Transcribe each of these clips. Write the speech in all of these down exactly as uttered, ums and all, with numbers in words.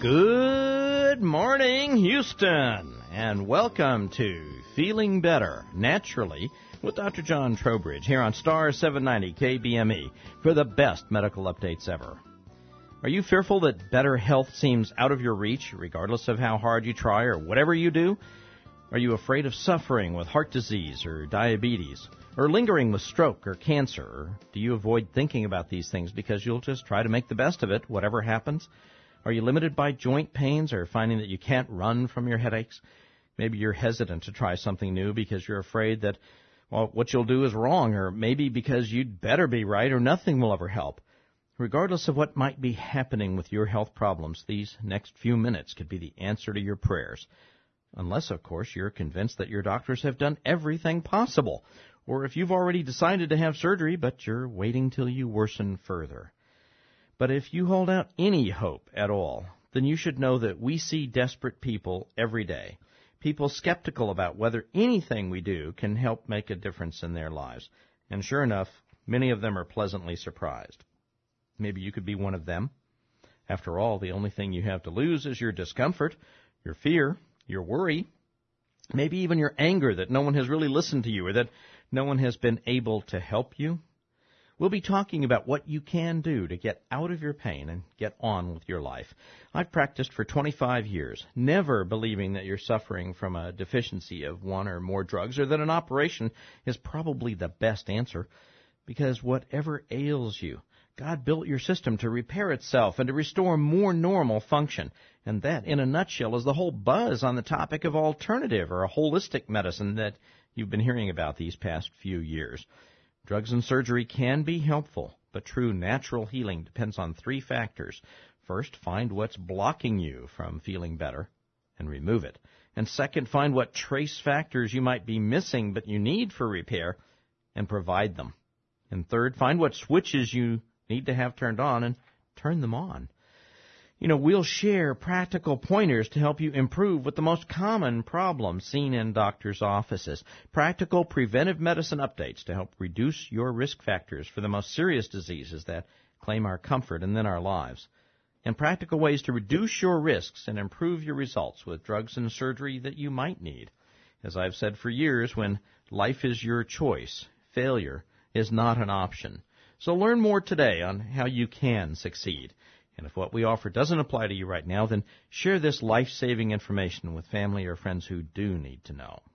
Good morning, Houston, and welcome to Feeling Better Naturally with Doctor John Trowbridge here on Star seven ninety K B M E for the best medical updates ever. Are you fearful that better health seems out of your reach, regardless of how hard you try or whatever you do? Are you afraid of suffering with heart disease or diabetes, or lingering with stroke or cancer? Or do you avoid thinking about these things because you'll just try to make the best of it, whatever happens? Are you limited by joint pains or finding that you can't run from your headaches? Maybe you're hesitant to try something new because you're afraid that, well, what you'll do is wrong, or maybe because you'd better be right or nothing will ever help. Regardless of what might be happening with your health problems, these next few minutes could be the answer to your prayers. Unless, of course, you're convinced that your doctors have done everything possible, or if you've already decided to have surgery, but you're waiting till you worsen further. But if you hold out any hope at all, then you should know that we see desperate people every day, people skeptical about whether anything we do can help make a difference in their lives. And sure enough, many of them are pleasantly surprised. Maybe you could be one of them. After all, the only thing you have to lose is your discomfort, your fear, your worry, maybe even your anger that no one has really listened to you or that no one has been able to help you. We'll be talking about what you can do to get out of your pain and get on with your life. I've practiced for twenty-five years, never believing that you're suffering from a deficiency of one or more drugs or that an operation is probably the best answer, because whatever ails you, God built your system to repair itself and to restore more normal function. And that, in a nutshell, is the whole buzz on the topic of alternative or a holistic medicine that you've been hearing about these past few years. Drugs and surgery can be helpful, but true natural healing depends on three factors. First, find what's blocking you from feeling better and remove it. And second, find what trace factors you might be missing but you need for repair and provide them. And third, find what switches you need to have turned on and turn them on. You know, we'll share practical pointers to help you improve with the most common problems seen in doctors' offices. Practical preventive medicine updates to help reduce your risk factors for the most serious diseases that claim our comfort and then our lives. And practical ways to reduce your risks and improve your results with drugs and surgery that you might need. As I've said for years, when life is your choice, failure is not an option. So learn more today on how you can succeed. And if what we offer doesn't apply to you right now, then share this life-saving information with family or friends who do need to know.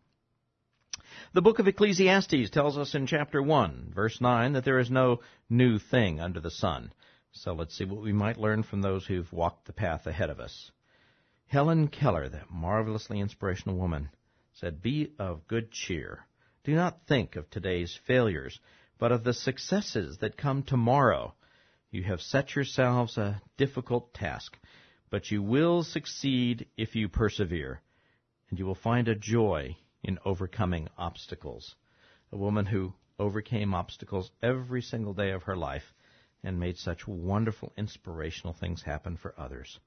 The book of Ecclesiastes tells us in chapter one, verse nine, that there is no new thing under the sun. So let's see what we might learn from those who've walked the path ahead of us. Helen Keller, that marvelously inspirational woman, said, "Be of good cheer. Do not think of today's failures, but of the successes that come tomorrow. You have set yourselves a difficult task, but you will succeed if you persevere, and you will find a joy in overcoming obstacles." A woman who overcame obstacles every single day of her life and made such wonderful, inspirational things happen for others.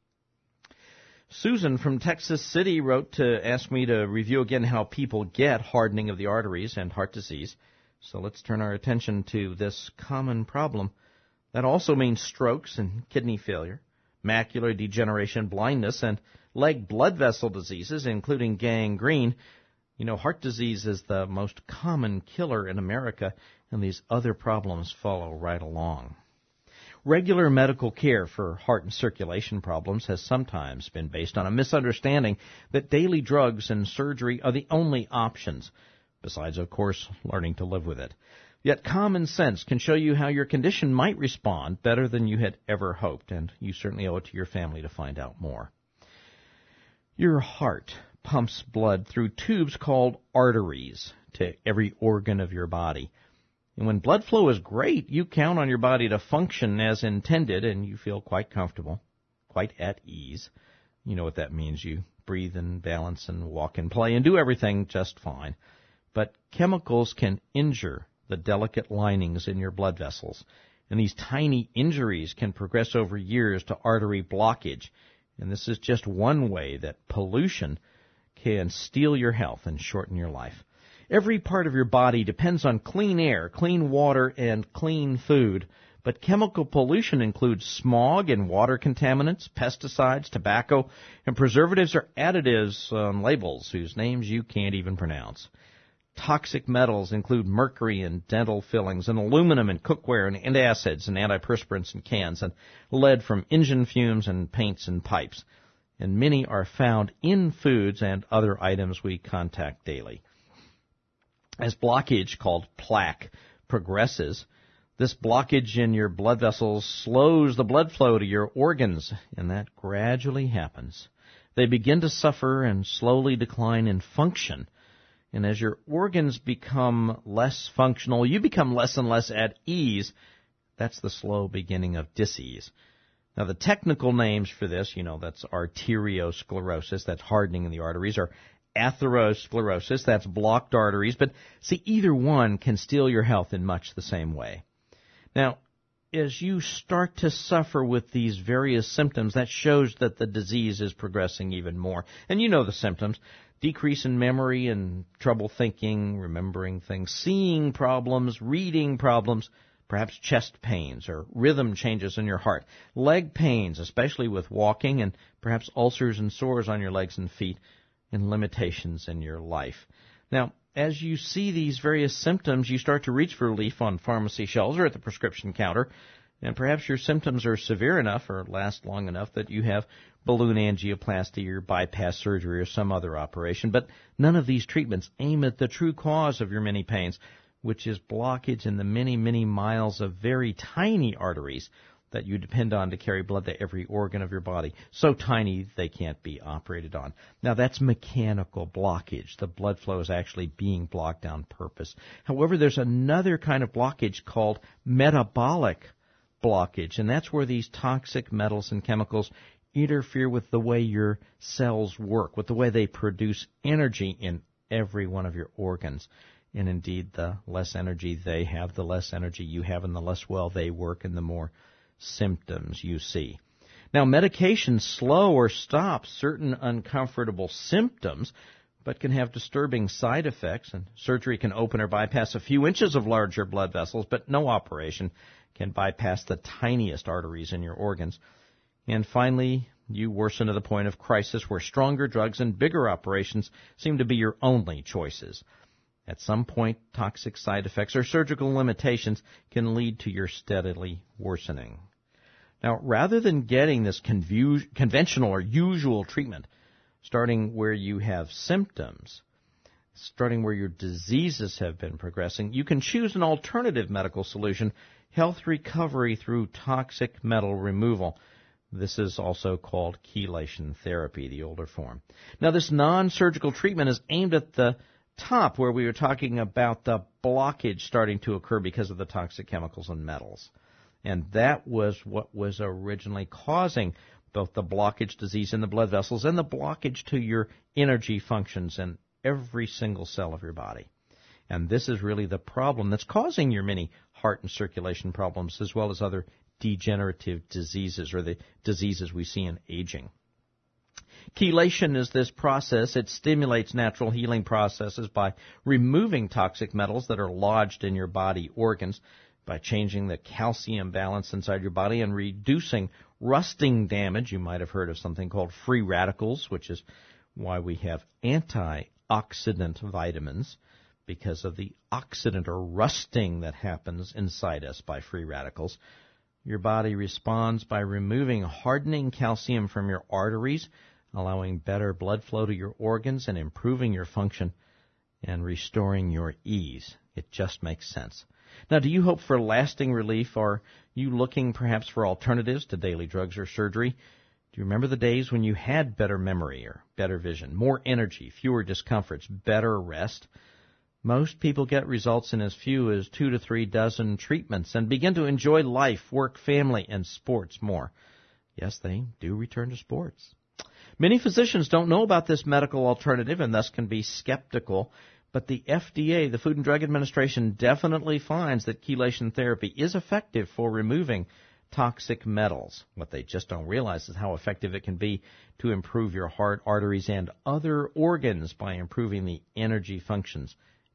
Susan from Texas City wrote to ask me to review again how people get hardening of the arteries and heart disease. So let's turn our attention to this common problem. That also means strokes and kidney failure, macular degeneration, blindness, and leg blood vessel diseases, including gangrene. You know, heart disease is the most common killer in America, and these other problems follow right along. Regular medical care for heart and circulation problems has sometimes been based on a misunderstanding that daily drugs and surgery are the only options, besides, of course, learning to live with it. Yet common sense can show you how your condition might respond better than you had ever hoped, and you certainly owe it to your family to find out more. Your heart pumps blood through tubes called arteries to every organ of your body. And when blood flow is great, you count on your body to function as intended, and you feel quite comfortable, quite at ease. You know what that means. You breathe and balance and walk and play and do everything just fine. But chemicals can injure the delicate linings in your blood vessels, and these tiny injuries can progress over years to artery blockage. And this is just one way that pollution can steal your health and shorten your life. Every part of your body depends on clean air, clean water, and clean food, But chemical pollution includes smog and water contaminants, pesticides, tobacco, and preservatives or additives on labels whose names you can't even pronounce. Toxic metals include mercury in dental fillings, and aluminum in cookware, and antacids and antiperspirants in cans, and lead from engine fumes and paints and pipes. And many are found in foods and other items we contact daily. As blockage, called plaque, progresses, this blockage in your blood vessels slows the blood flow to your organs, and that gradually happens. They begin to suffer and slowly decline in function. And as your organs become less functional, you become less and less at ease. That's the slow beginning of disease. Now, the technical names for this, you know, that's arteriosclerosis, that's hardening in the arteries, or atherosclerosis, that's blocked arteries. But see, either one can steal your health in much the same way. Now, as you start to suffer with these various symptoms, that shows that the disease is progressing even more. And you know the symptoms: decrease in memory and trouble thinking, remembering things, seeing problems, reading problems, perhaps chest pains or rhythm changes in your heart, leg pains, especially with walking, and perhaps ulcers and sores on your legs and feet, and limitations in your life. Now, as you see these various symptoms, you start to reach for relief on pharmacy shelves or at the prescription counter, and perhaps your symptoms are severe enough or last long enough that you have balloon angioplasty or bypass surgery or some other operation. But none of these treatments aim at the true cause of your many pains, which is blockage in the many, many miles of very tiny arteries that you depend on to carry blood to every organ of your body. So tiny they can't be operated on. Now, that's mechanical blockage. The blood flow is actually being blocked on purpose. However, there's another kind of blockage called metabolic blockage, and that's where these toxic metals and chemicals interfere with the way your cells work, with the way they produce energy in every one of your organs. And indeed, the less energy they have, the less energy you have, and the less well they work, and the more symptoms you see. Now, medications slow or stop certain uncomfortable symptoms, but can have disturbing side effects, and surgery can open or bypass a few inches of larger blood vessels, but no operation can bypass the tiniest arteries in your organs. And finally, you worsen to the point of crisis where stronger drugs and bigger operations seem to be your only choices. At some point, toxic side effects or surgical limitations can lead to your steadily worsening. Now, rather than getting this convu- conventional or usual treatment, starting where you have symptoms, starting where your diseases have been progressing, you can choose an alternative medical solution, health recovery through toxic metal removal. This is also called chelation therapy, the older form. Now, this non-surgical treatment is aimed at the top, where we were talking about the blockage starting to occur because of the toxic chemicals and metals. And that was what was originally causing both the blockage disease in the blood vessels and the blockage to your energy functions in every single cell of your body. And this is really the problem that's causing your many heart and circulation problems, as well as other degenerative diseases, or the diseases we see in aging. Chelation is this process. It stimulates natural healing processes by removing toxic metals that are lodged in your body organs, by changing the calcium balance inside your body and reducing rusting damage. You might have heard of something called free radicals, which is why we have antioxidant vitamins, because of the oxidant or rusting that happens inside us by free radicals. Your body responds by removing hardening calcium from your arteries, allowing better blood flow to your organs and improving your function and restoring your ease. It just makes sense. Now, do you hope for lasting relief? Or are you looking perhaps for alternatives to daily drugs or surgery? Do you remember the days when you had better memory or better vision, more energy, fewer discomforts, better rest? Most people get results in as few as two to three dozen treatments and begin to enjoy life, work, family, and sports more. Yes, they do return to sports. Many physicians don't know about this medical alternative and thus can be skeptical, but the F D A, the Food and Drug Administration, definitely finds that chelation therapy is effective for removing toxic metals. What they just don't realize is how effective it can be to improve your heart, arteries, and other organs by improving the energy functions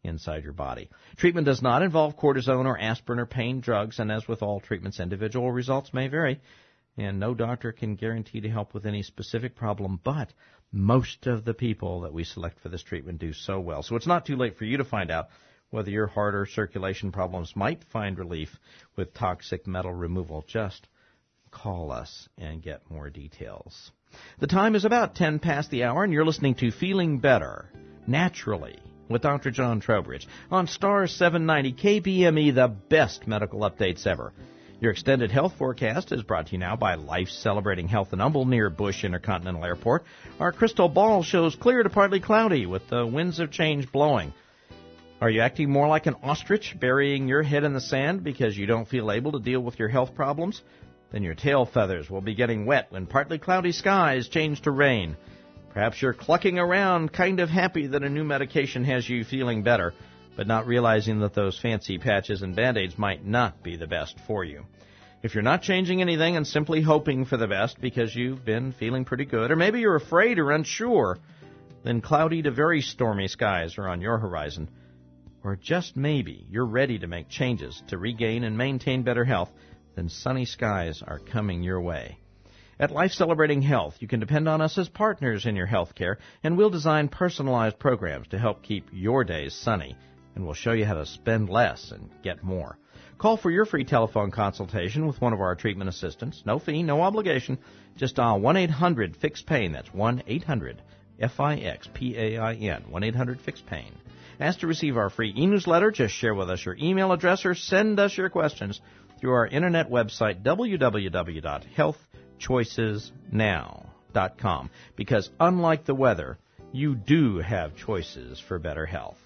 inside your body. Treatment does not involve cortisone or aspirin or pain drugs, and as with all treatments, individual results may vary, and no doctor can guarantee to help with any specific problem, but most of the people that we select for this treatment do so well. So it's not too late for you to find out whether your heart or circulation problems might find relief with toxic metal removal. Just call us and get more details. The time is about ten past the hour, and you're listening to Feeling Better Naturally with Doctor John Trowbridge on Star seven ninety K B M E, the best medical updates ever. Your extended health forecast is brought to you now by Life Celebrating Health in Humble near Bush Intercontinental Airport. Our crystal ball shows clear to partly cloudy with the winds of change blowing. Are you acting more like an ostrich, burying your head in the sand because you don't feel able to deal with your health problems? Then your tail feathers will be getting wet when partly cloudy skies change to rain. Perhaps you're clucking around, kind of happy that a new medication has you feeling better, but not realizing that those fancy patches and Band-Aids might not be the best for you. If you're not changing anything and simply hoping for the best because you've been feeling pretty good, or maybe you're afraid or unsure, then cloudy to very stormy skies are on your horizon. Or just maybe you're ready to make changes to regain and maintain better health, then sunny skies are coming your way. At Life Celebrating Health, you can depend on us as partners in your health care, and we'll design personalized programs to help keep your days sunny, and we'll show you how to spend less and get more. Call for your free telephone consultation with one of our treatment assistants. No fee, no obligation. Just dial one eight hundred fix pain. That's one eight hundred F I X P A I N, one eight hundred fix pain. Ask to receive our free e-newsletter. Just share with us your email address or send us your questions through our internet website, w w w dot health choices now dot com, because unlike the weather, you do have choices for better health.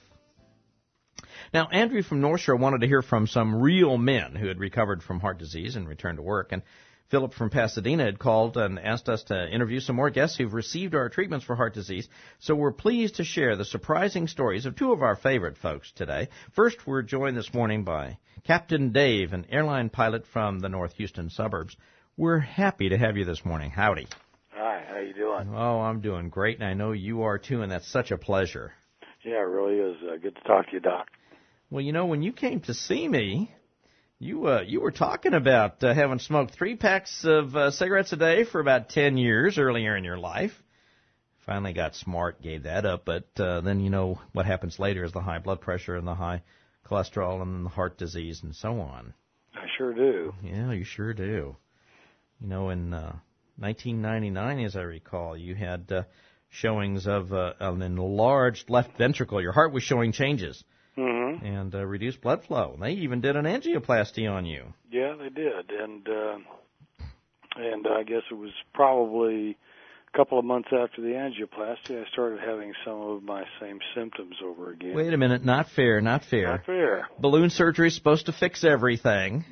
Now, Andrew from North Shore wanted to hear from some real men who had recovered from heart disease and returned to work, and Philip from Pasadena had called and asked us to interview some more guests who've received our treatments for heart disease, so we're pleased to share the surprising stories of two of our favorite folks today. First, we're joined this morning by Captain Dave, an airline pilot from the North Houston suburbs. We're happy to have you this morning. Howdy. Hi, how you doing? Oh, I'm doing great, and I know you are too, and that's such a pleasure. Yeah, it really is. Uh, good to talk to you, Doc. Well, you know, when you came to see me, you uh, you were talking about uh, having smoked three packs of uh, cigarettes a day for about ten years earlier in your life. Finally got smart, gave that up, but uh, then you know what happens later is the high blood pressure and the high cholesterol and the heart disease and so on. I sure do. Yeah, you sure do. You know, in uh, nineteen ninety-nine, as I recall, you had uh, showings of uh, an enlarged left ventricle. Your heart was showing changes. Mm-hmm. And uh, reduced blood flow. They even did an angioplasty on you. Yeah, they did, and uh, and I guess it was probably a couple of months after the angioplasty I started having some of my same symptoms over again. Wait a minute, not fair, not fair. Not fair. Balloon surgery is supposed to fix everything.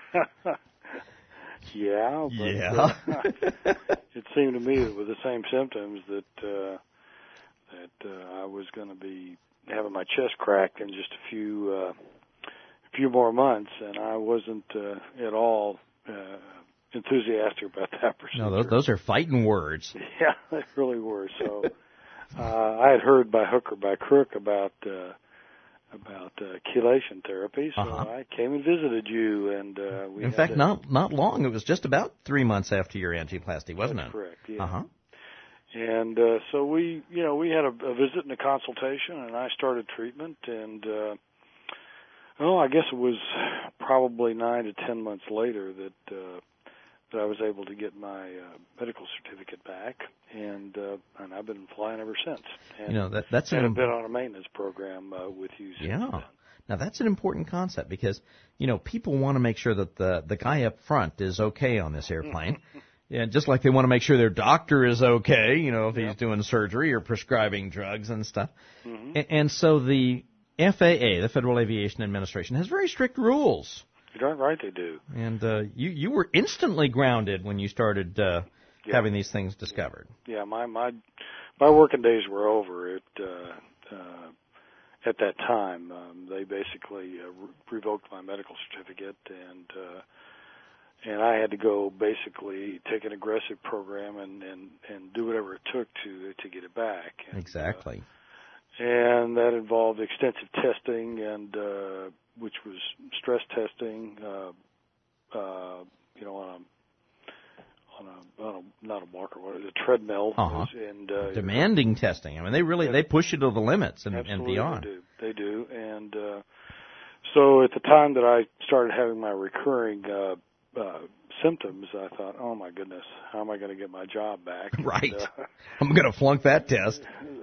yeah, but yeah. uh, it seemed to me that with the same symptoms that uh, that uh, I was going to be having my chest cracked in just a few uh, a few more months, and I wasn't uh, at all uh, enthusiastic about that procedure. No, those, those are fighting words. Yeah, they really were. So uh, I had heard by hook or by crook about uh, about uh, chelation therapy, so uh-huh. I came and visited you, and uh, we. In had fact, to, not not long. It was just about three months after your angioplasty, wasn't that's it? Correct. Yeah. Uh huh. And uh, so we, you know, we had a, a visit and a consultation, and I started treatment. And uh, oh, I guess it was probably nine to ten months later that uh, that I was able to get my uh, medical certificate back, and uh, and I've been flying ever since. And, you know that that's and an I've been on a maintenance program uh, with you. Since yeah. then. Now that's an important concept because you know people want to make sure that the the guy up front is okay on this airplane. Yeah, just like they want to make sure their doctor is okay, you know, if yep. he's doing surgery or prescribing drugs and stuff. Mm-hmm. And, and so the F A A, the Federal Aviation Administration, has very strict rules. You're darn right they do. And uh, you you were instantly grounded when you started uh, yeah. having these things discovered. Yeah, my my my working days were over at uh, uh, at that time. Um, they basically uh, re- revoked my medical certificate, and uh, and I had to go basically take an aggressive program and, and, and do whatever it took to to get it back. And, exactly. and that involved extensive testing, and uh, which was stress testing, uh, uh, you know, on a on a, on a not a walker, what is it, a treadmill, uh-huh. and uh, demanding testing. I mean, they really they push you to the limits and, and beyond. They do. They do, and uh, so at the time that I started having my recurring uh, uh, symptoms, I thought, oh my goodness, how am I going to get my job back? Right. And, uh, I'm going to flunk that test.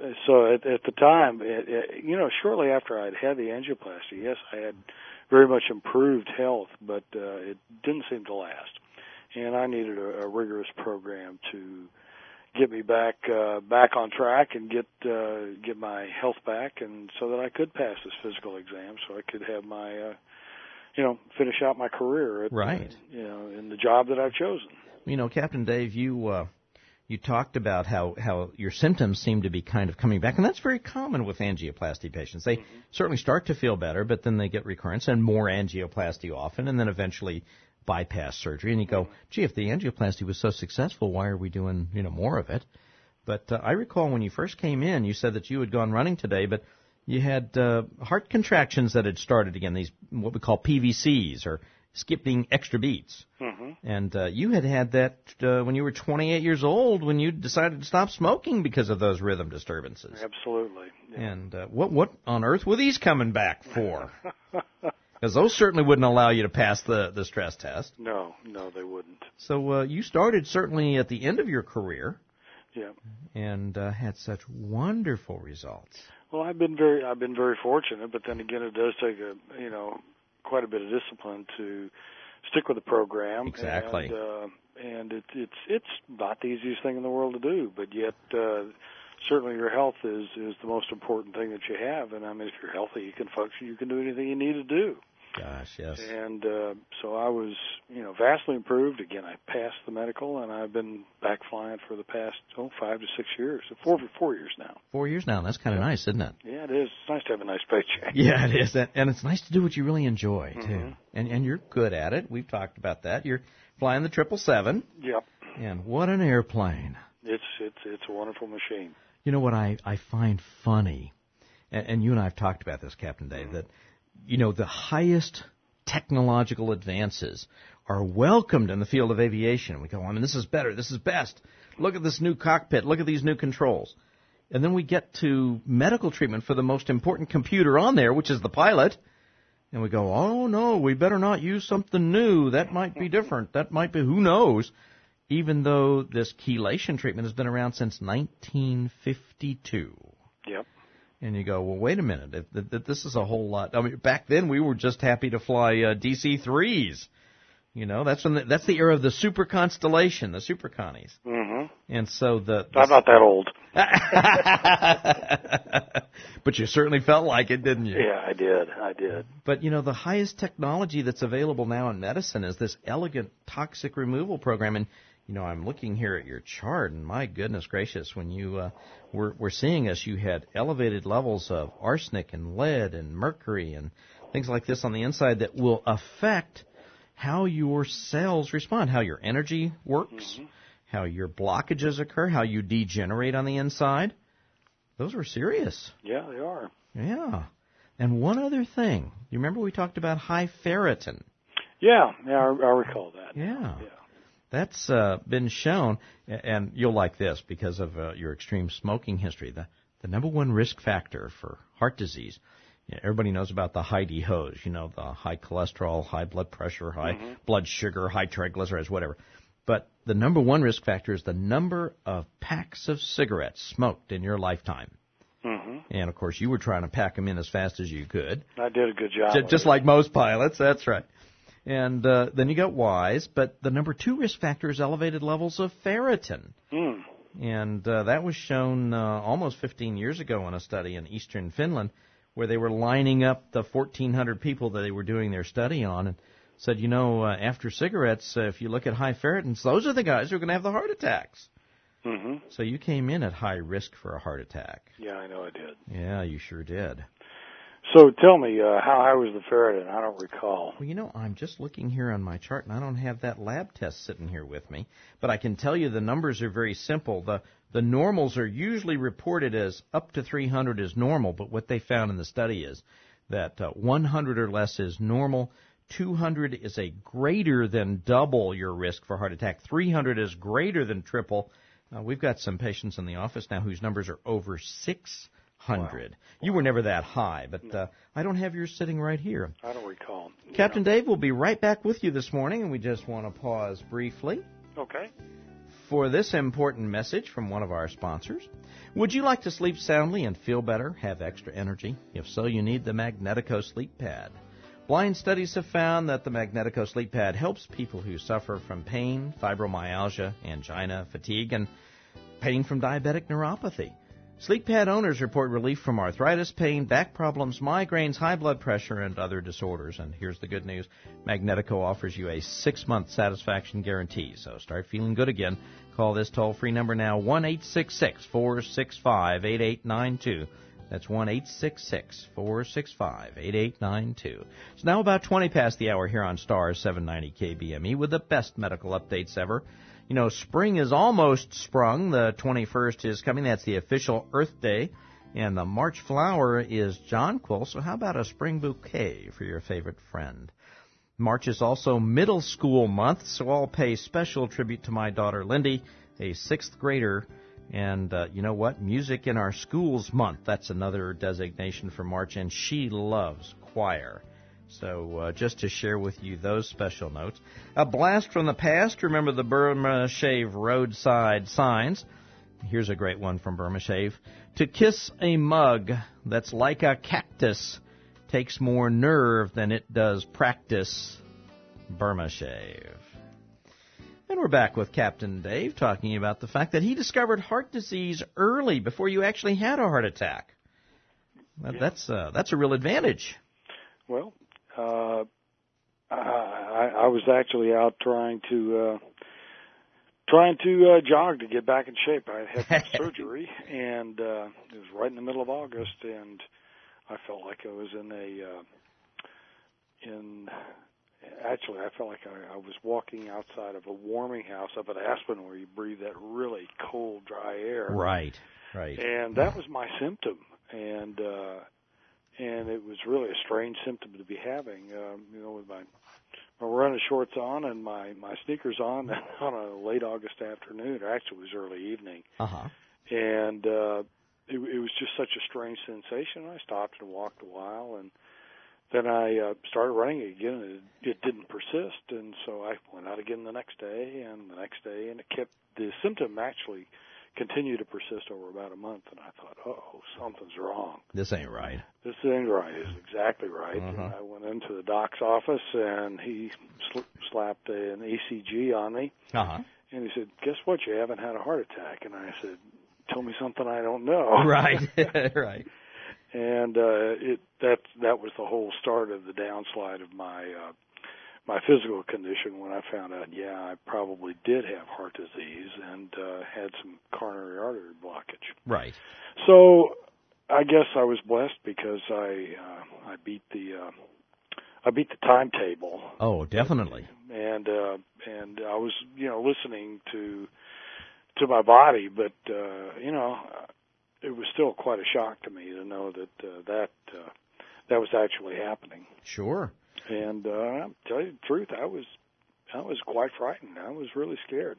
So at, at the time, it, it, you know, shortly after I'd had the angioplasty, yes, I had very much improved health, but uh, it didn't seem to last. And I needed a, a rigorous program to get me back uh, back on track and get uh, get my health back, and so that I could pass this physical exam, so I could have my, uh, you know, finish out my career at, right. uh, you know, in the job that I've chosen. You know, Captain Dave, you uh, you talked about how, how your symptoms seem to be kind of coming back, and that's very common with angioplasty patients. They mm-hmm. certainly start to feel better, but then they get recurrence and more angioplasty often, and then eventually bypass surgery, and you go, gee, if the angioplasty was so successful, why are we doing, you know, more of it? But uh, I recall when you first came in, you said that you had gone running today, but you had uh, heart contractions that had started again, these what we call P V Cs, or skipping extra beats. Mm-hmm. And uh, you had had that uh, when you were twenty-eight years old, when you decided to stop smoking because of those rhythm disturbances. Absolutely. Yeah. And uh, what what on earth were these coming back for? Because those certainly wouldn't allow you to pass the, the stress test. No, no, they wouldn't. So uh, you started certainly at the end of your career. Yeah. And uh, had such wonderful results. Well, I've been very, I've been very fortunate, but then again, it does take a, you know, quite a bit of discipline to stick with the program. Exactly. And, uh, and it, it's it's not the easiest thing in the world to do, but yet uh, certainly your health is is the most important thing that you have. And I mean, if you're healthy, you can function, you can do anything you need to do. Gosh, yes. And uh, so I was, you know, vastly improved. Again, I passed the medical, and I've been back flying for the past, oh, five to six years. Four, four years now. Four years now. That's kind of nice, isn't it? Yeah, it is. It's nice to have a nice paycheck. Yeah, it is. And it's nice to do what you really enjoy, too. Mm-hmm. And and you're good at it. We've talked about that. You're flying the triple seven. Yep. And what an airplane. It's it's it's a wonderful machine. You know what I, I find funny, and, and you and I have talked about this, Captain Dave, mm-hmm. that, you know, the highest technological advances are welcomed in the field of aviation. We go, I mean, this is better, this is best. Look at this new cockpit, look at these new controls. And then we get to medical treatment for the most important computer on there, which is the pilot, and we go, oh, no, we better not use something new. That might be different. That might be, who knows, even though this chelation treatment has been around since nineteen fifty-two. Yep. And you go, well, wait a minute. If, if, if this is a whole lot. I mean, back then we were just happy to fly uh, D C threes. You know, that's when the, that's the era of the super constellation, the super connies. Mm-hmm. And so the, the I'm not that old. But you certainly felt like it, didn't you? Yeah, I did. I did. But you know, the highest technology that's available now in medicine is this elegant toxic removal program. And you know, I'm looking here at your chart, and my goodness gracious, when you uh, were, were seeing us, you had elevated levels of arsenic and lead and mercury and things like this on the inside that will affect how your cells respond, how your energy works, mm-hmm. how your blockages occur, how you degenerate on the inside. Those were serious. Yeah, they are. Yeah. And one other thing. You remember we talked about high ferritin? Yeah, yeah, I, I recall that. Yeah. Yeah. That's uh, been shown, and you'll like this because of uh, your extreme smoking history. The, the number one risk factor for heart disease, you know, everybody knows about the high D H O S, you know, the high cholesterol, high blood pressure, high mm-hmm. blood sugar, high triglycerides, whatever. But the number one risk factor is the number of packs of cigarettes smoked in your lifetime. Mm-hmm. And, of course, you were trying to pack them in as fast as you could. I did a good job. Just, just like most pilots, that's right. And uh, then you got wise, but the number two risk factor is elevated levels of ferritin. Mm. And uh, that was shown uh, almost fifteen years ago in a study in eastern Finland where they were lining up the fourteen hundred people that they were doing their study on and said, you know, uh, after cigarettes, uh, if you look at high ferritins, those are the guys who are going to have the heart attacks. Mm-hmm. So you came in at high risk for a heart attack. Yeah, I know I did. Yeah, you sure did. So tell me, uh, how high was the ferritin? I don't recall. Well, you know, I'm just looking here on my chart, and I don't have that lab test sitting here with me. But I can tell you the numbers are very simple. The the normals are usually reported as up to three hundred is normal, but what they found in the study is that uh, one hundred or less is normal, two hundred is a greater than double your risk for heart attack, three hundred is greater than triple. Uh, we've got some patients in the office now whose numbers are over six hundred. Wow. You were never that high, but no. uh, I don't have yours sitting right here. I don't recall. Captain yeah. Dave will be right back with you this morning, and we just want to pause briefly. Okay. For this important message from one of our sponsors. Would you like to sleep soundly and feel better, have extra energy? If so, you need the Magnetico Sleep Pad. Blind studies have found that the Magnetico Sleep Pad helps people who suffer from pain, fibromyalgia, angina, fatigue, and pain from diabetic neuropathy. Sleep Pad owners report relief from arthritis, pain, back problems, migraines, high blood pressure, and other disorders. And here's the good news. Magnetico offers you a six-month satisfaction guarantee. So start feeling good again. Call this toll-free number now, one eight six six, four six five, eight eight nine two. That's one eight six six, four six five, eight eight nine two. It's now about twenty past the hour here on Star seven ninety K B M E with the best medical updates ever. You know, spring is almost sprung. The twenty-first is coming. That's the official Earth Day. And the March flower is jonquil. So how about a spring bouquet for your favorite friend? March is also middle school month, so I'll pay special tribute to my daughter Lindy, a sixth grader. And uh, you know what? Music in our schools month. That's another designation for March, and she loves choir. So uh, just to share with you those special notes. A blast from the past. Remember the Burma Shave roadside signs. Here's a great one from Burma Shave. To kiss a mug that's like a cactus takes more nerve than it does practice. Burma Shave. And we're back with Captain Dave talking about the fact that he discovered heart disease early before you actually had a heart attack. Well, yeah. That's uh, that's a real advantage. Well, uh, I, I was actually out trying to uh, trying to uh, jog to get back in shape. I had surgery, and uh, it was right in the middle of August, and I felt like I was in a uh, in. Actually, I felt like I, I was walking outside of a warming house up at Aspen, where you breathe that really cold, dry air. Right, right. And that was my symptom, and uh, and it was really a strange symptom to be having. Um, you know, with my my running shorts on and my my sneakers on on a late August afternoon, or actually it was early evening. Uh-huh. And uh, it, it was just such a strange sensation. I stopped and walked a while, and then I uh, started running again, and it, it didn't persist, and so I went out again the next day and the next day, and it kept, the symptom actually continued to persist over about a month, and I thought, uh-oh, something's wrong. This ain't right. This ain't right. It's exactly right. Uh-huh. And I went into the doc's office, and he sl- slapped a, an E C G on me, uh-huh. and he said, guess what, you haven't had a heart attack. And I said, tell me something I don't know. Right, right. And uh, it that that was the whole start of the downslide of my uh, my physical condition when I found out, yeah, I probably did have heart disease and uh, had some coronary artery blockage. Right. So I guess I was blessed because I uh, I beat the uh, I beat the timetable. Oh, definitely. And uh, and I was you know listening to to my body, but uh, you know. It was still quite a shock to me to know that uh, that uh, that was actually happening. Sure. And uh, I'll tell you the truth, I was I was quite frightened. I was really scared.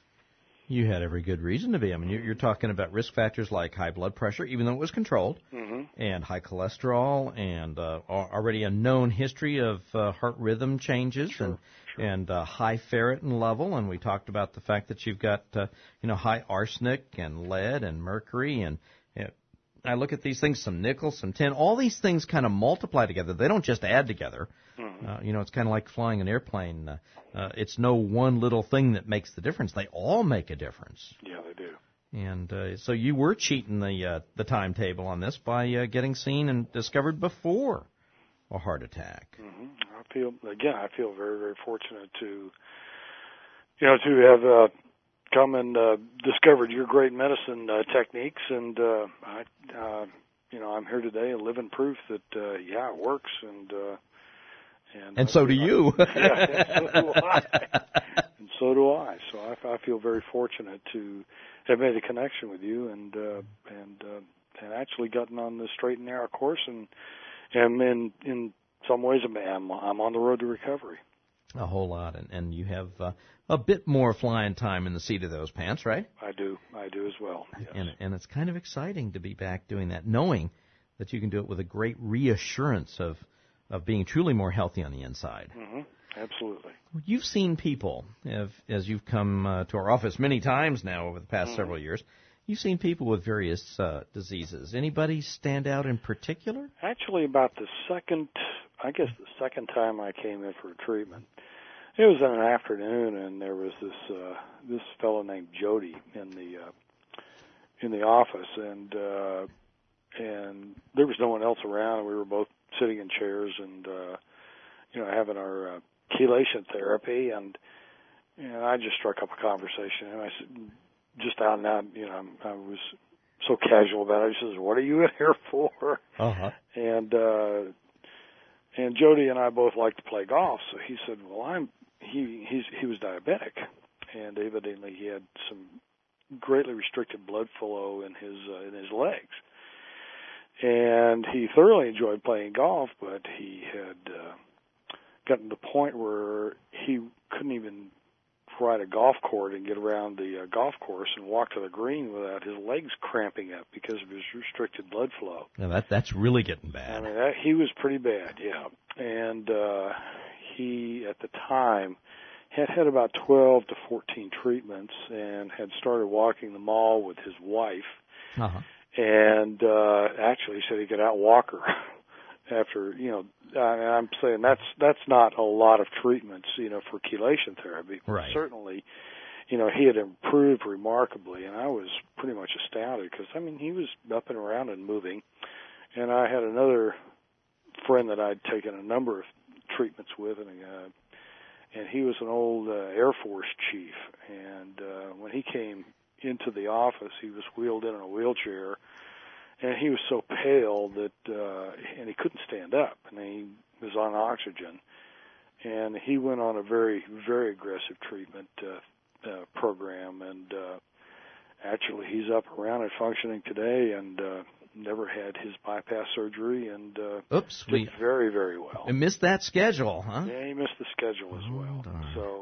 You had every good reason to be. I mean, you're, you're talking about risk factors like high blood pressure, even though it was controlled, mm-hmm. and high cholesterol, and uh, already a known history of uh, heart rhythm changes, sure, and sure. and uh, high ferritin level. And we talked about the fact that you've got uh, you know high arsenic and lead and mercury, and you know, I look at these things, some nickel, some tin. All these things kind of multiply together. They don't just add together. Mm-hmm. Uh, you know, it's kind of like flying an airplane. Uh, uh, it's no one little thing that makes the difference. They all make a difference. Yeah, they do. And uh, so you were cheating the uh, the timetable on this by uh, getting seen and discovered before a heart attack. Mm-hmm. I feel again. I feel very, very fortunate to, you know, to have uh, come and uh, discovered your great medicine uh, techniques, and uh, I, uh, you know, I'm here today, living proof that uh, yeah, it works, and uh, and and so do you. Yeah, so do I. And so do I. So I, I feel very fortunate to have made a connection with you, and uh, and uh, and actually gotten on the straight and narrow course, and and in in some ways I'm I'm on the road to recovery. A whole lot, and, and you have uh, a bit more flying time in the seat of those pants, right? I do, I do as well. Yes. And and it's kind of exciting to be back doing that, knowing that you can do it with a great reassurance of of being truly more healthy on the inside. Mm-hmm. Absolutely. You've seen people, if, as you've come uh, to our office many times now over the past mm-hmm. several years, you've seen people with various uh, diseases. Anybody stand out in particular? Actually, about the second, I guess the second time I came in for treatment, it was in an afternoon, and there was this uh, this fellow named Jody in the uh, in the office, and uh, and there was no one else around. We were both sitting in chairs, and uh, you know, having our uh, chelation therapy, and and I just struck up a conversation, and I said, just out and out, you know, I was so casual about it. I says, "What are you in here for?" Uh-huh. And uh, and Jody and I both like to play golf, so he said, "Well, I'm." He he's, he was diabetic, and evidently he had some greatly restricted blood flow in his uh, in his legs. And he thoroughly enjoyed playing golf, but he had uh, gotten to the point where he couldn't even ride a golf court and get around the uh, golf course and walk to the green without his legs cramping up because of his restricted blood flow. Now that that's really getting bad. I mean, that, he was pretty bad, yeah. And uh, he, at the time, had had about twelve to fourteen treatments and had started walking the mall with his wife. Uh-huh. And uh, actually, he said he could outwalk her after, you know, I, I'm saying that's that's not a lot of treatments, you know, for chelation therapy. Right. Certainly, you know, he had improved remarkably, and I was pretty much astounded because, I mean, he was up and around and moving. And I had another friend that I'd taken a number of treatments with, and uh, and he was an old uh, Air Force chief. And uh, when he came into the office, he was wheeled in in a wheelchair, and he was so pale that, uh, and he couldn't stand up, and he was on oxygen. And he went on a very, very aggressive treatment uh, uh, program, and uh, actually he's up around and functioning today, and uh, never had his bypass surgery, and uh, Oops, did we very, very well. We missed that schedule, huh? Yeah, he missed the schedule as well. Oh, darn. So,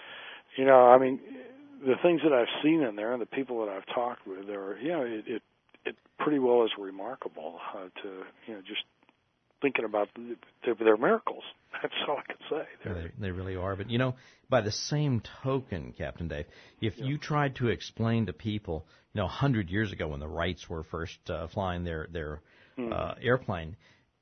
you know, I mean, the things that I've seen in there and the people that I've talked with, there, you know, it, it it pretty well is remarkable uh, to, you know, just thinking about the, they're, they're miracles. That's all I can say. Yeah, they, they really are. But, you know, by the same token, Captain Dave, if yeah. you tried to explain to people, you know, a hundred years ago when the Wrights were first uh, flying their, their mm. uh, airplane,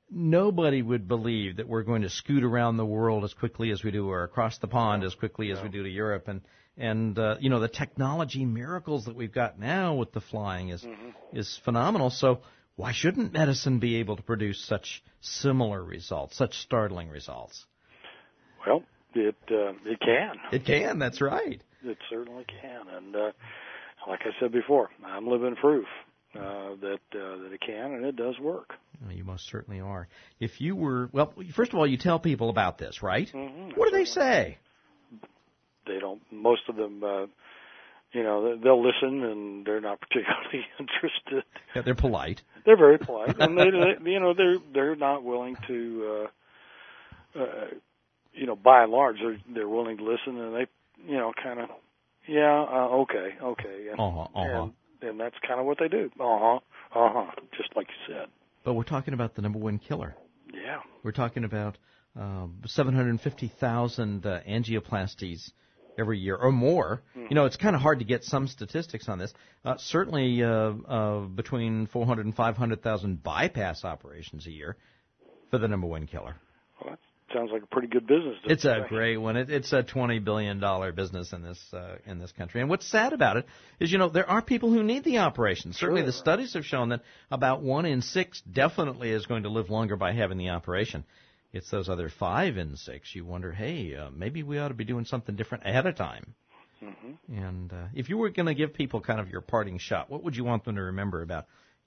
nobody would believe that we're going to scoot around the world as quickly as we do, or across the pond as quickly as no. we do to Europe. And, and uh, you know, the technology miracles that we've got now with the flying is mm-hmm. is phenomenal. So why shouldn't medicine be able to produce such similar results, such startling results? Well, it uh, it can. It can, that's right. It certainly can. And uh, like I said before, I'm living proof uh, that uh, that it can, and it does work. Well, you most certainly are. If you were, well, first of all, you tell people about this, right? Mm-hmm. What do they say? They don't, most of them, uh, you know, they'll listen, and they're not particularly interested. Yeah, they're polite. They're very polite, and they, they, you know, they're they're not willing to, uh, uh, you know, by and large, they're they're willing to listen, and they, you know, kind of, yeah, uh, okay, okay, and, uh-huh, uh-huh. and and that's kind of what they do, uh huh, uh huh, just like you said. But we're talking about the number one killer. Yeah, we're talking about uh, seven hundred fifty thousand uh, angioplasties every year or more. Mm-hmm. You know, it's kind of hard to get some statistics on this. Uh, certainly uh, uh, between four hundred and five hundred thousand bypass operations a year for the number one killer. Well, that sounds like a pretty good business. It's a great one. It, it's a twenty billion dollars business in this uh, in this country. And what's sad about it is, you know, there are people who need the operation. Certainly sure. the studies have shown that about one in six definitely is going to live longer by having the operation. It's those other five in six. You wonder, hey, uh, maybe we ought to be doing something different ahead of time. Mm-hmm. And uh, if you were going to give people kind of your parting shot, what would you want them to remember about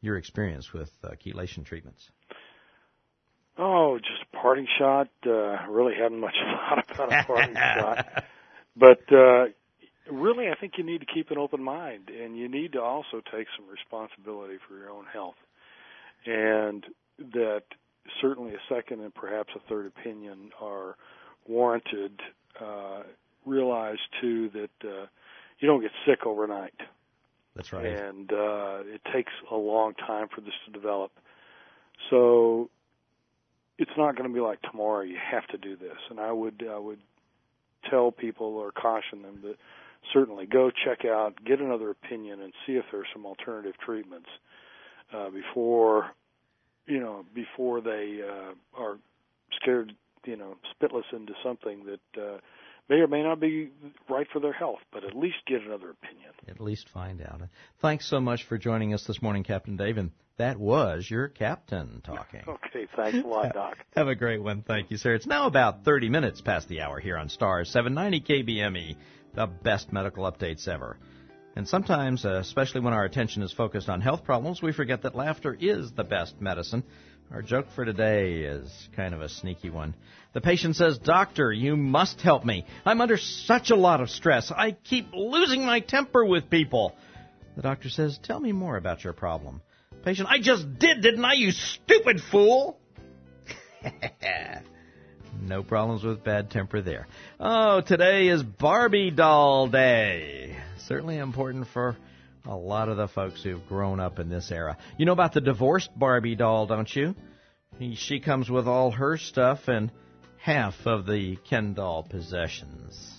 your experience with uh, chelation treatments? Oh, just a parting shot. Uh, really haven't much thought about a parting shot. But uh, really, I think you need to keep an open mind, and you need to also take some responsibility for your own health. And that certainly a second and perhaps a third opinion are warranted. Uh, realize, too, that uh, you don't get sick overnight. That's right. And uh, it takes a long time for this to develop. So it's not going to be like tomorrow. You have to do this. And I would I would tell people or caution them that certainly go check out, get another opinion, and see if there's some alternative treatments uh, before you know before they uh, are scared, you know, spitless into something that uh, may or may not be right for their health, but at least get another opinion. At least find out. Thanks so much for joining us this morning, Captain Dave. And that was your captain talking. Okay, thanks a lot, Doc. Have a great one. Thank you, sir. It's now about thirty minutes past the hour here on Star seven ninety K B M E, the best medical updates ever. And sometimes, uh, especially when our attention is focused on health problems, we forget that laughter is the best medicine. Our joke for today is kind of a sneaky one. The patient says, "Doctor, you must help me. I'm under such a lot of stress. I keep losing my temper with people." The doctor says, "Tell me more about your problem." Patient, "I just did, didn't I, you stupid fool?" No problems with bad temper there. Oh, today is Barbie Doll Day. Certainly important for a lot of the folks who've grown up in this era. You know about the divorced Barbie doll, don't you? He, she comes with all her stuff and half of the Ken doll possessions.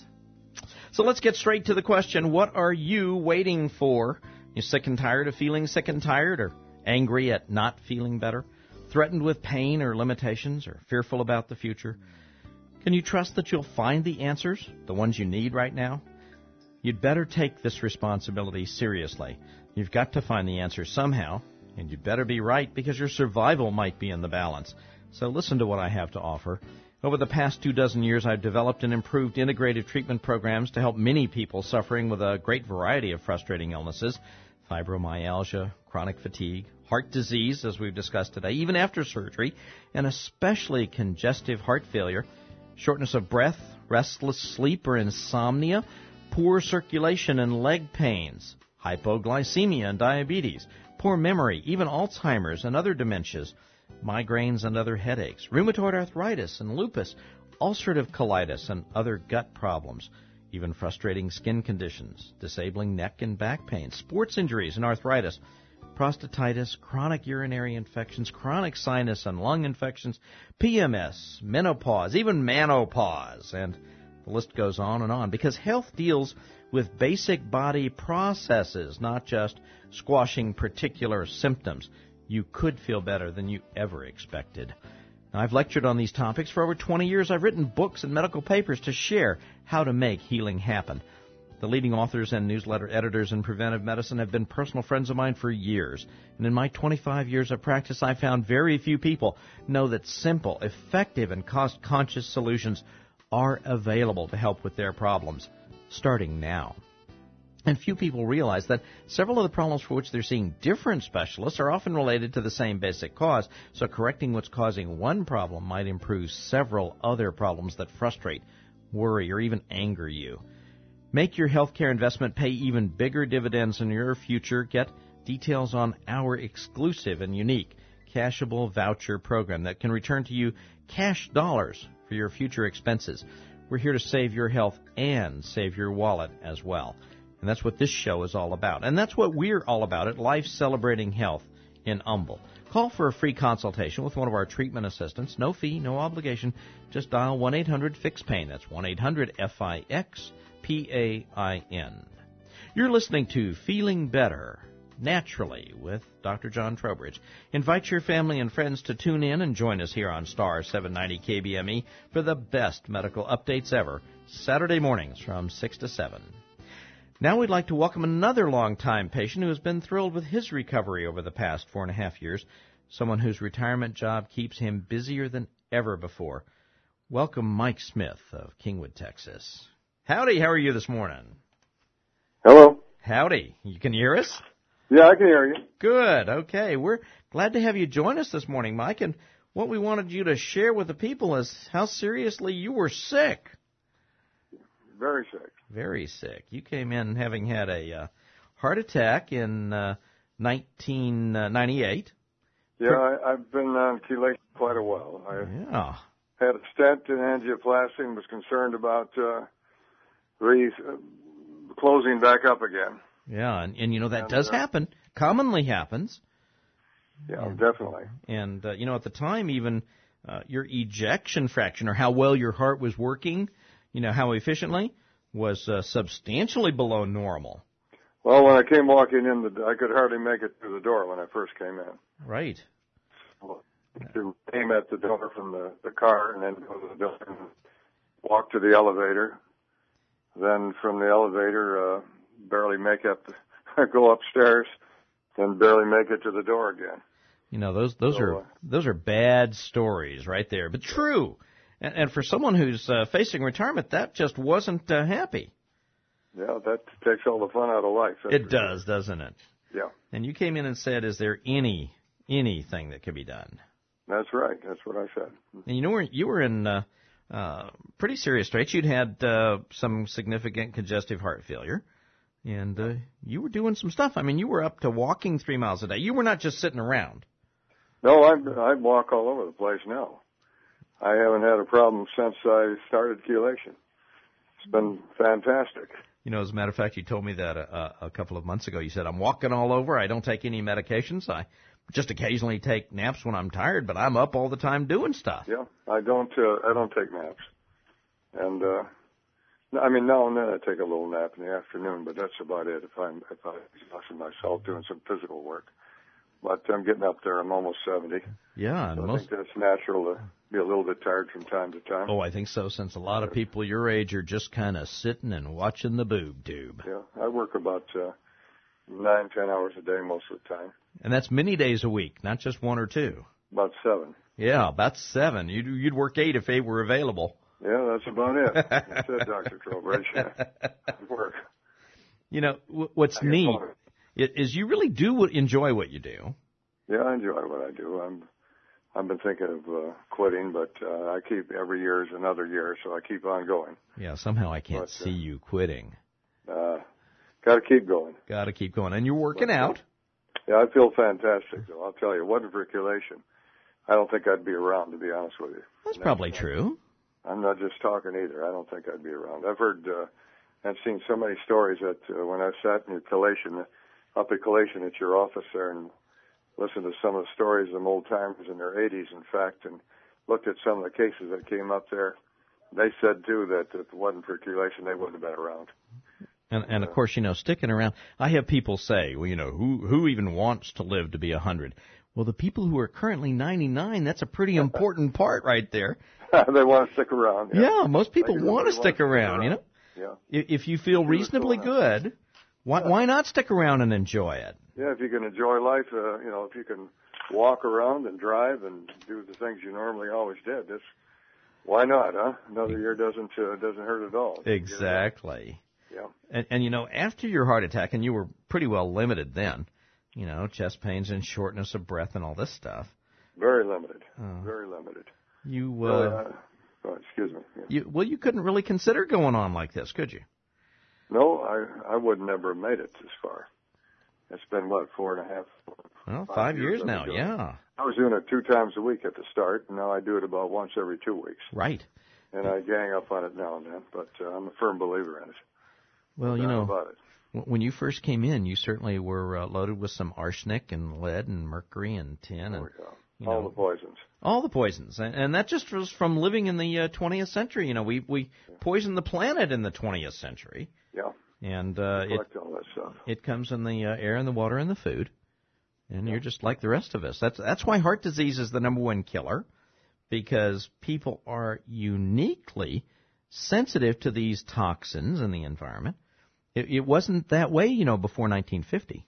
So let's get straight to the question, what are you waiting for? You sick and tired of feeling sick and tired, or angry at not feeling better? Threatened with pain or limitations, or fearful about the future? Can you trust that you'll find the answers, the ones you need right now? You'd better take this responsibility seriously. You've got to find the answer somehow, and you'd better be right because your survival might be in the balance. So listen to what I have to offer. Over the past two dozen years, I've developed and improved integrative treatment programs to help many people suffering with a great variety of frustrating illnesses: fibromyalgia, chronic fatigue, heart disease, as we've discussed today, even after surgery, and especially congestive heart failure, shortness of breath, restless sleep or insomnia, poor circulation and leg pains, hypoglycemia and diabetes, poor memory, even Alzheimer's and other dementias, migraines and other headaches, rheumatoid arthritis and lupus, ulcerative colitis and other gut problems, even frustrating skin conditions, disabling neck and back pain, sports injuries and arthritis, prostatitis, chronic urinary infections, chronic sinus and lung infections, P M S, menopause, even manopause, and the list goes on and on, because health deals with basic body processes, not just squashing particular symptoms. You could feel better than you ever expected. Now, I've lectured on these topics for over twenty years. I've written books and medical papers to share how to make healing happen. The leading authors and newsletter editors in preventive medicine have been personal friends of mine for years. And in my twenty-five years of practice, I've found very few people know that simple, effective, and cost-conscious solutions are available to help with their problems, starting now. And few people realize that several of the problems for which they're seeing different specialists are often related to the same basic cause, so correcting what's causing one problem might improve several other problems that frustrate, worry, or even anger you. Make your healthcare investment pay even bigger dividends in your future. Get details on our exclusive and unique cashable voucher program that can return to you cash dollars for your future expenses. We're here to save your health and save your wallet as well. And that's what this show is all about. And that's what we're all about at Life Celebrating Health in Humble. Call for a free consultation with one of our treatment assistants. No fee, no obligation. Just dial one eight hundred fix pain. That's one eight hundred F I X P A I N. You're listening to Feeling Better Naturally with Doctor John Trowbridge. Invite your family and friends to tune in and join us here on Star seven ninety K B M E for the best medical updates ever, Saturday mornings from six to seven. Now we'd like to welcome another longtime patient who has been thrilled with his recovery over the past four and a half years, someone whose retirement job keeps him busier than ever before. Welcome Mike Smith of Kingwood, Texas. Howdy, how are you this morning? Hello. Howdy. You can hear us? Yeah, I can hear you. Good. Okay. We're glad to have you join us this morning, Mike. And what we wanted you to share with the people is how seriously you were sick. Very sick. Very sick. You came in having had a uh, heart attack in uh, nineteen ninety-eight. Yeah, I, I've been on chelation quite a while. I yeah. had a stent and angioplasty and was concerned about uh, re uh, closing back up again. Yeah, and, and you know, that and, does uh, happen. Commonly happens. Yeah, and, definitely. And, uh, you know, at the time, even uh, your ejection fraction, or how well your heart was working, you know, how efficiently, was uh, substantially below normal. Well, when I came walking in, the, I could hardly make it through the door when I first came in. Right. To aim at the door from the, the car and then go to the door and walk to the elevator. Then from the elevator, uh, barely make it, go upstairs, then barely make it to the door again. You know, those those so, are uh, those are bad stories right there, but true. And, and for someone who's uh, facing retirement, that just wasn't uh, happy. Yeah, that takes all the fun out of life. It does, sure. doesn't it? Yeah. And you came in and said, is there any anything that could be done? That's right. That's what I said. And you know, you were in uh, uh, pretty serious straits. You'd had uh, some significant congestive heart failure, and uh, you were doing some stuff. I mean, you were up to walking three miles a day. You were not just sitting around. No, I I walk all over the place now. I haven't had a problem since I started chelation. It's been fantastic. You know, as a matter of fact, you told me that a, a couple of months ago. You said, I'm walking all over. I don't take any medications. I just occasionally take naps when I'm tired, but I'm up all the time doing stuff. Yeah, I don't uh, I don't take naps. And, uh, I mean, now and then I take a little nap in the afternoon, but that's about it if I'm if I exhausted myself doing some physical work. But I'm getting up there. I'm almost seventy. Yeah, and so most... I think that's natural to be a little bit tired from time to time. Oh, I think so, since a lot of people your age are just kind of sitting and watching the boob tube. Yeah, I work about uh, nine, ten hours a day most of the time. And that's many days a week, not just one or two. About seven. Yeah, about seven. You'd, you'd work eight if eight were available. Yeah, that's about it. That's it, Doctor Trowbridge. Work. You know, what's neat is you really do enjoy what you do. Yeah, I enjoy what I do. I'm, I've been thinking of uh, quitting, but uh, I keep every year is another year, so I keep on going. Yeah, somehow I can't but, see uh, you quitting. Uh, got to keep going. Got to keep going, and you're working but, out. Yeah, I feel fantastic, though. I'll tell you, wasn't for chelation, I don't think I'd be around, to be honest with you. That's probably uh, true. I'm not just talking either. I don't think I'd be around. I've heard uh, and seen so many stories that uh, when I sat in your chelation, up at chelation at your office there, and listened to some of the stories of them old timers in their eighties, in fact, and looked at some of the cases that came up there. They said too that if it wasn't for chelation, they wouldn't have been around. And, and of course, you know, sticking around. I have people say, well, you know, who who even wants to live to be a hundred? Well, the people who are currently ninety-nine, that's a pretty important part right there. They want to stick around. Yeah, yeah most people want to stick around, around, you know. Yeah. If you feel reasonably good, why yeah. why not stick around and enjoy it? Yeah, if you can enjoy life, uh, you know, if you can walk around and drive and do the things you normally always did, this, why not, huh? Another year doesn't uh, doesn't hurt at all. Exactly. Yeah. And, and, you know, after your heart attack, and you were pretty well limited then, you know, chest pains and shortness of breath and all this stuff. Very limited. Uh, Very limited. You, uh, really, uh oh, excuse me. Yeah. You, well, you couldn't really consider going on like this, could you? No, I I would never have made it this far. It's been, what, four and a half? Well, five, five years, years now, yeah. I was doing it two times a week at the start, and now I do it about once every two weeks. Right. And I gang up on it now and then, but uh, I'm a firm believer in it. Well, you know, about it. when you first came in, you certainly were uh, loaded with some arsenic and lead and mercury and tin. And, oh, yeah. you all know, the poisons. All the poisons. And, and that just was from living in the uh, twentieth century. You know, we, we yeah. poisoned the planet in the twentieth century. Yeah. And uh, it, all that stuff. it comes in the uh, air and the water and the food. And yeah. you're just like the rest of us. That's that's why heart disease is the number one killer, because people are uniquely sensitive to these toxins in the environment. It, it wasn't that way, you know, before nineteen fifty.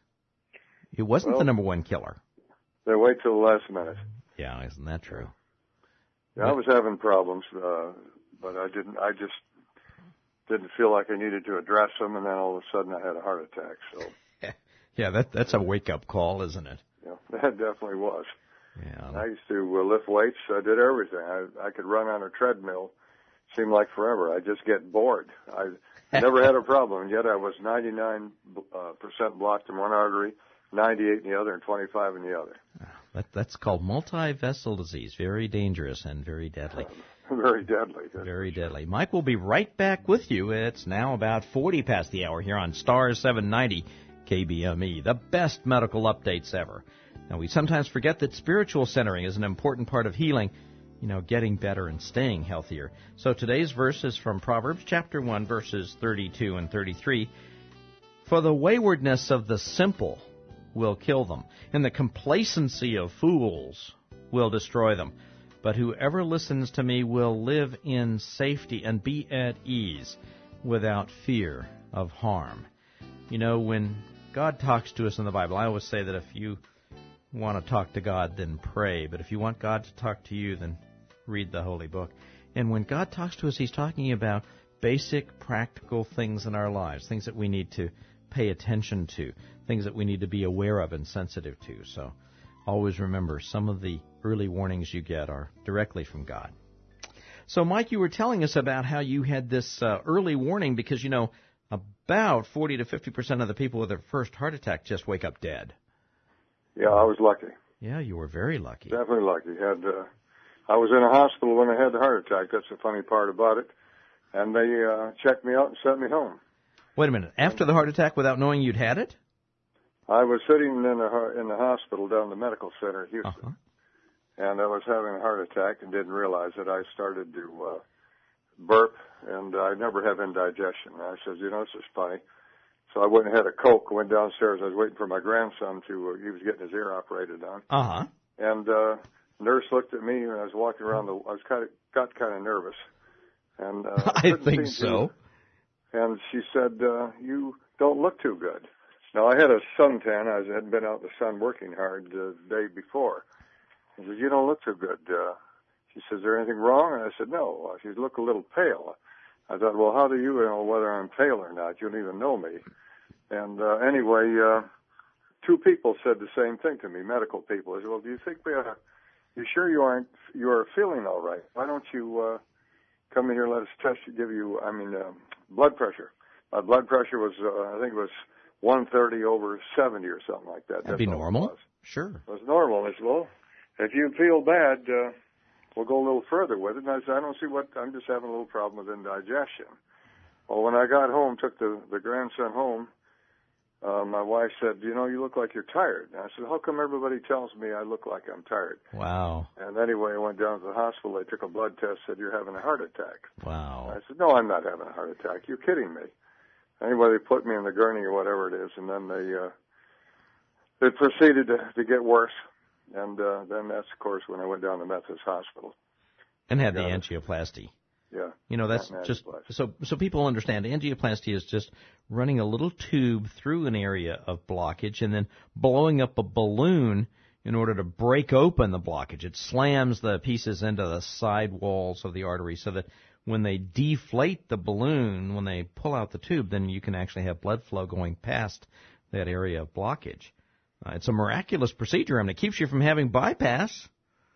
It wasn't well, the number one killer. They wait till the last minute. Yeah, isn't that true? Yeah, but, I was having problems, uh, but I didn't. I just didn't feel like I needed to address them, and then all of a sudden I had a heart attack. So Yeah, that that's a wake-up call, isn't it? Yeah, that definitely was. Yeah. I used to uh, lift weights. I did everything. I, I could run on a treadmill. Seemed like forever. I just get bored. I never had a problem, and yet I was ninety-nine percent blocked in one artery, ninety-eight in the other, and twenty-five in the other. That, that's called multi-vessel disease. Very dangerous and very deadly. Uh, very deadly. Very deadly. Mike will be right back with you. It's now about forty past the hour here on Star seven ninety K B M E, the best medical updates ever. Now, we sometimes forget that spiritual centering is an important part of healing, you know, getting better and staying healthier. So today's verse is from Proverbs chapter one, verses thirty-two and thirty-three. For the waywardness of the simple will kill them, and the complacency of fools will destroy them. But whoever listens to me will live in safety and be at ease without fear of harm. You know, when God talks to us in the Bible, I always say that if you want to talk to God, then pray. But if you want God to talk to you, then read the Holy Book. And when God talks to us, He's talking about basic, practical things in our lives, things that we need to pay attention to, things that we need to be aware of and sensitive to. So always remember, some of the early warnings you get are directly from God. So, Mike, you were telling us about how you had this uh, early warning because, you know, about forty to fifty percent of the people with their first heart attack just wake up dead. Yeah, I was lucky. Yeah, you were very lucky. Definitely lucky. Had uh, I was in a hospital when I had the heart attack. That's the funny part about it. And they uh, checked me out and sent me home. Wait a minute. After the heart attack without knowing you'd had it? I was sitting in the, in the hospital down the medical center in Houston. Uh-huh. And I was having a heart attack and didn't realize it. I started to uh, burp, and I never have indigestion. And I said, you know, this is funny. So I went and had a Coke, went downstairs. I was waiting for my grandson to, uh, he was getting his ear operated on. Uh-huh. And uh, nurse looked at me, and I was walking around the, I was kind of, got kind of nervous. And uh, I think so. To, and she said, uh, you don't look too good. Now, I had a suntan. I had been out in the sun working hard the day before. She said, you don't look too good. Uh, she says, is there anything wrong? And I said, no. She said, look a little pale. I thought, well, how do you know whether I'm pale or not? You don't even know me. And uh, anyway, uh, two people said the same thing to me, medical people. I said, well, do you think we ought to, you sure you aren't, you are feeling all right? Why don't you uh, come in here and let us test you, give you, I mean, uh, blood pressure. My blood pressure was, uh, I think it was one thirty over seventy or something like that. That'd That's be normal. It was. Sure. It was normal. I said, well, if you feel bad, uh, we'll go a little further with it. And I said, I don't see what, I'm just having a little problem with indigestion. Well, when I got home, took the, the grandson home, uh, my wife said, you know, you look like you're tired. And I said, how come everybody tells me I look like I'm tired? Wow. And anyway, I went down to the hospital. They took a blood test, said, you're having a heart attack. Wow. I said, no, I'm not having a heart attack. You're kidding me. Anyway, they put me in the gurney or whatever it is, and then they, uh, they proceeded to, to get worse. And uh, then that's, of course, when I went down to Methodist Hospital. And had the Got it. angioplasty. Yeah. You know, that's just, so so people understand, angioplasty is just running a little tube through an area of blockage and then blowing up a balloon in order to break open the blockage. It slams the pieces into the side walls of the artery so that when they deflate the balloon, when they pull out the tube, then you can actually have blood flow going past that area of blockage. Uh, it's a miraculous procedure. I mean, it keeps you from having bypass.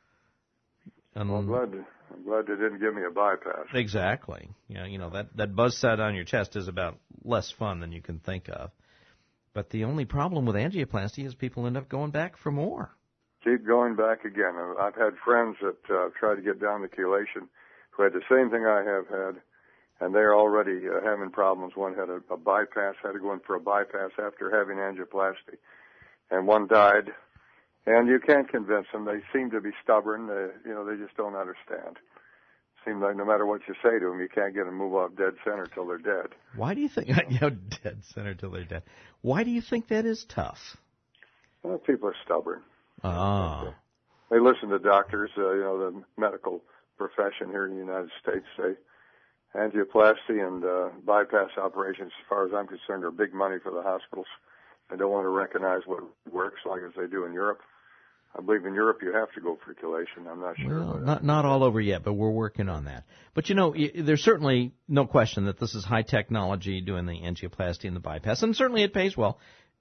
Um, well, I'm glad, I'm glad they didn't give me a bypass. Exactly. Yeah, you know, that, that buzz set on your chest is about less fun than you can think of. But the only problem with angioplasty is people end up going back for more. Keep going back again. I've had friends that uh, tried to get down the chelation who had the same thing I have had, and they're already uh, having problems. One had a, a bypass, had to go in for a bypass after having angioplasty, and one died. And you can't convince them. They seem to be stubborn. They, you know, they just don't understand. Seems like no matter what you say to them, you can't get them to move off dead center till they're dead. Why do you think, you know, dead center till they're dead? Why do you think that is tough? Well, people are stubborn. Ah. They listen to doctors, uh, you know, the medical profession here in the United States say angioplasty and uh, bypass operations, as far as I'm concerned, are big money for the hospitals. They don't want to recognize what works like as they do in Europe. I believe in Europe you have to go for chelation. I'm not sure. Well, not not all over yet, but we're working on that. But, you know, there's certainly no question that this is high technology doing the angioplasty and the bypass, and certainly it pays well.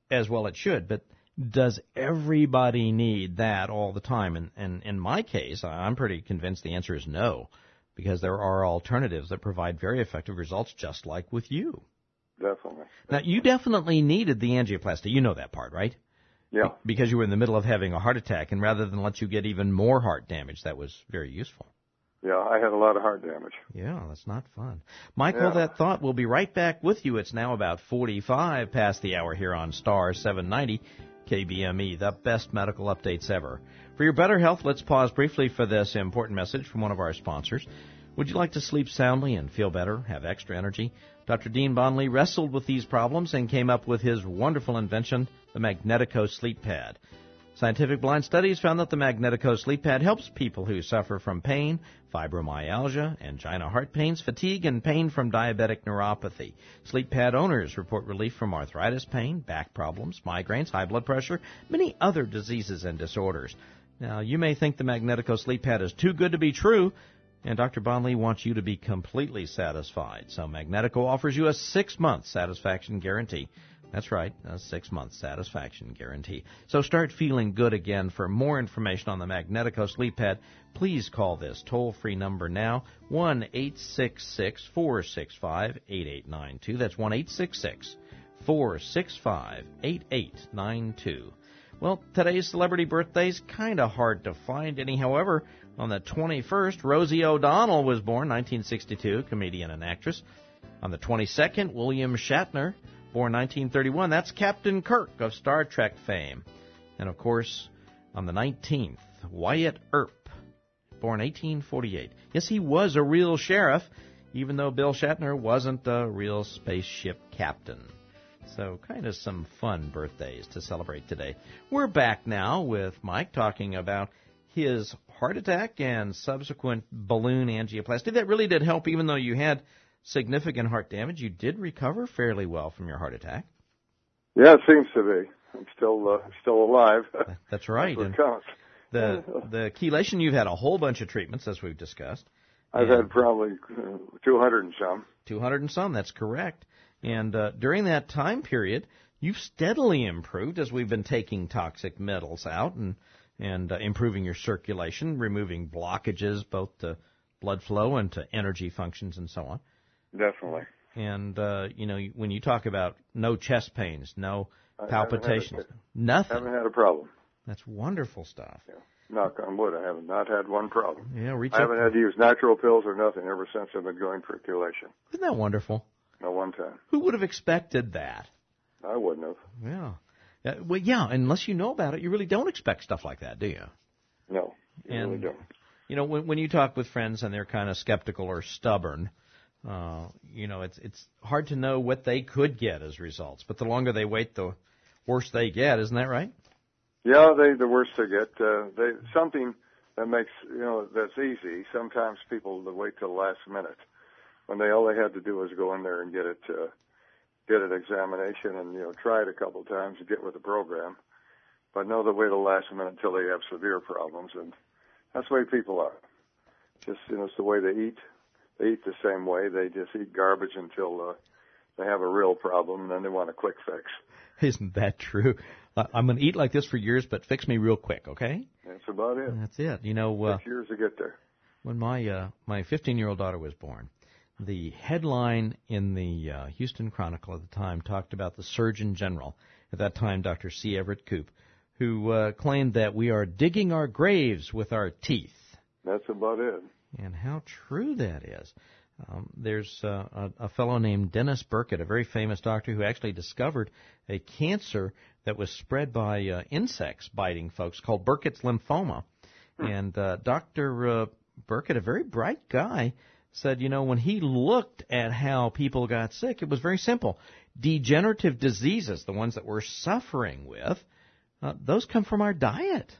as well it should, but does everybody need that all the time? And, and in my case, I'm pretty convinced the answer is no, because there are alternatives that provide very effective results, just like with you. Definitely. Now, you definitely needed the angioplasty. You know that part, right? Yeah. Be- because you were in the middle of having a heart attack, and rather than let you get even more heart damage, that was very useful. Yeah, I had a lot of heart damage. Yeah, that's not fun. Michael, Yeah. that thought, we'll be right back with you. It's now about forty-five past the hour here on Star seven ninety K B M E, the best medical updates ever. For your better health, let's pause briefly for this important message from one of our sponsors. Would you like to sleep soundly and feel better, have extra energy? Doctor Dean Bonley wrestled with these problems and came up with his wonderful invention, the Magnetico Sleep Pad. Scientific blind studies found that the Magnetico Sleep Pad helps people who suffer from pain, fibromyalgia, angina heart pains, fatigue, and pain from diabetic neuropathy. Sleep Pad owners report relief from arthritis pain, back problems, migraines, high blood pressure, many other diseases and disorders. Now, you may think the Magnetico Sleep Pad is too good to be true, and Doctor Bonley wants you to be completely satisfied. So Magnetico offers you a six-month satisfaction guarantee. That's right, a six-month satisfaction guarantee. So start feeling good again. For more information on the Magnetico Sleep Pad, please call this toll-free number now, one eight six six, four six five, eight eight nine two. That's one eight six six, four six five, eight eight nine two. Well, today's celebrity birthday's kind of hard to find any. However, on the twenty-first, Rosie O'Donnell was born, nineteen sixty-two, comedian and actress. On the twenty-second, William Shatner, born nineteen thirty-one. That's Captain Kirk of Star Trek fame. And, of course, on the nineteenth, Wyatt Earp, born eighteen forty-eight. Yes, he was a real sheriff, even though Bill Shatner wasn't a real spaceship captain. So kind of some fun birthdays to celebrate today. We're back now with Mike talking about his heart attack and subsequent balloon angioplasty. That really did help, even though you had significant heart damage. You did recover fairly well from your heart attack. Yeah, it seems to be. I'm still uh, still alive. That's right. That's what and counts. the the chelation, you've had a whole bunch of treatments, as we've discussed. I've and had probably uh, two hundred and some. two hundred and some, that's correct. And uh, during that time period, you've steadily improved as we've been taking toxic metals out and and uh, improving your circulation, removing blockages both to blood flow and to energy functions and so on. Definitely. And, uh, you know, when you talk about no chest pains, no I palpitations, haven't nothing. I haven't had a problem. That's wonderful stuff. Yeah. Knock on wood, I have not had one problem. Yeah, reach I up. haven't had to use natural pills or nothing ever since I've been going for chelation. Isn't that wonderful? Not one time. Who would have expected that? I wouldn't have. Yeah. Uh, well, yeah, unless you know about it, you really don't expect stuff like that, do you? No, you And, really don't. You know, when, when you talk with friends and they're kind of skeptical or stubborn, uh, you know, it's it's hard to know what they could get as results. But the longer they wait, the worse they get. Isn't that right? Yeah, they the worse they get. Uh, they something that makes you know that's easy. Sometimes people wait till the last minute when they all they had to do was go in there and get it uh, get an examination and you know try it a couple of times and get with the program. But no, they wait till the last minute until they have severe problems, and that's the way people are. Just you know, it's the way they eat. They eat the same way. They just eat garbage until uh, they have a real problem, and then they want a quick fix. Isn't that true? Uh, I'm going to eat like this for years, but fix me real quick, okay? That's about it. That's it. You know, uh, Six years to get there. when my uh, my fifteen-year-old daughter was born, the headline in the uh, Houston Chronicle at the time talked about the Surgeon General, at that time Doctor C. Everett Koop, who uh, claimed that we are digging our graves with our teeth. That's about it. And how true that is. Um, there's uh, a, a fellow named Dennis Burkitt, a very famous doctor who actually discovered a cancer that was spread by uh, insects biting folks called Burkitt's lymphoma. Hmm. And uh, Doctor Uh, Burkitt, a very bright guy, said, you know, when he looked at how people got sick, it was very simple. Degenerative diseases, the ones that we're suffering with, uh, those come from our diet.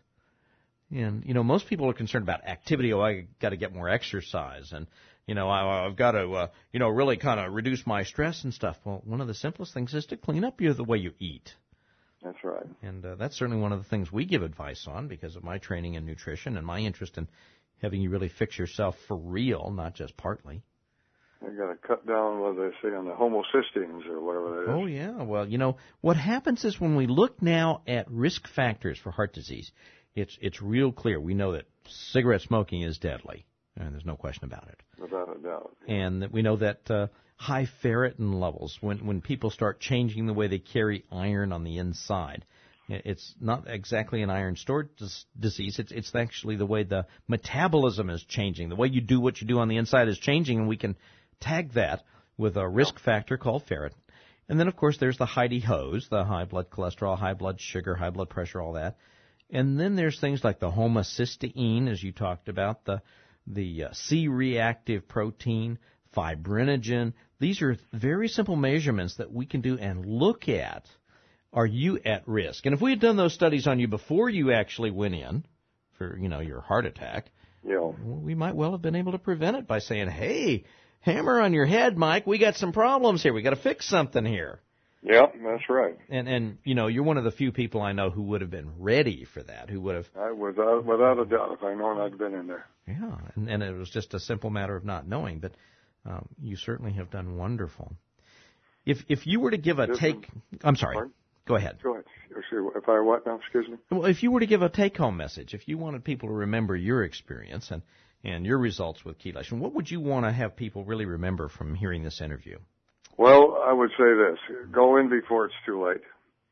And, you know, most people are concerned about activity. Oh, I got to get more exercise. And, you know, I, I've got to, uh, you know, really kind of reduce my stress and stuff. Well, one of the simplest things is to clean up your, the way you eat. That's right. And uh, that's certainly one of the things we give advice on because of my training in nutrition and my interest in having you really fix yourself for real, not just partly. They got to cut down what they say on the homocysteines or whatever that is. Oh, yeah. Well, you know, what happens is when we look now at risk factors for heart disease, it's it's real clear. We know that cigarette smoking is deadly, and there's no question about it. Without a doubt. And that we know that uh, high ferritin levels, when, when people start changing the way they carry iron on the inside, it's not exactly an iron storage dis- disease. It's it's actually the way the metabolism is changing. The way you do what you do on the inside is changing, and we can tag that with a risk factor called ferritin. And then, of course, there's the hidey-hos, the high blood cholesterol, high blood sugar, high blood pressure, all that. And then there's things like the homocysteine, as you talked about, the the uh, C-reactive protein, fibrinogen. These are very simple measurements that we can do and look at. Are you at risk? And if we had done those studies on you before you actually went in for, you know, your heart attack, yeah. well, we might well have been able to prevent it by saying, hey, hammer on your head, Mike, we got some problems here. We got to fix something here. Yeah, that's right. And, and you know, you're one of the few people I know who would have been ready for that, who would have... I, without, without a doubt, if I known I'd been in there. Yeah, and, and it was just a simple matter of not knowing, but um, you certainly have done wonderful. If if you were to give a This take... is, I'm sorry. Pardon? Go ahead. Go ahead. If I what now? Excuse me? Well, if you were to give a take-home message, if you wanted people to remember your experience and, and your results with chelation, what would you want to have people really remember from hearing this interview? Well, I would say this. Go in before it's too late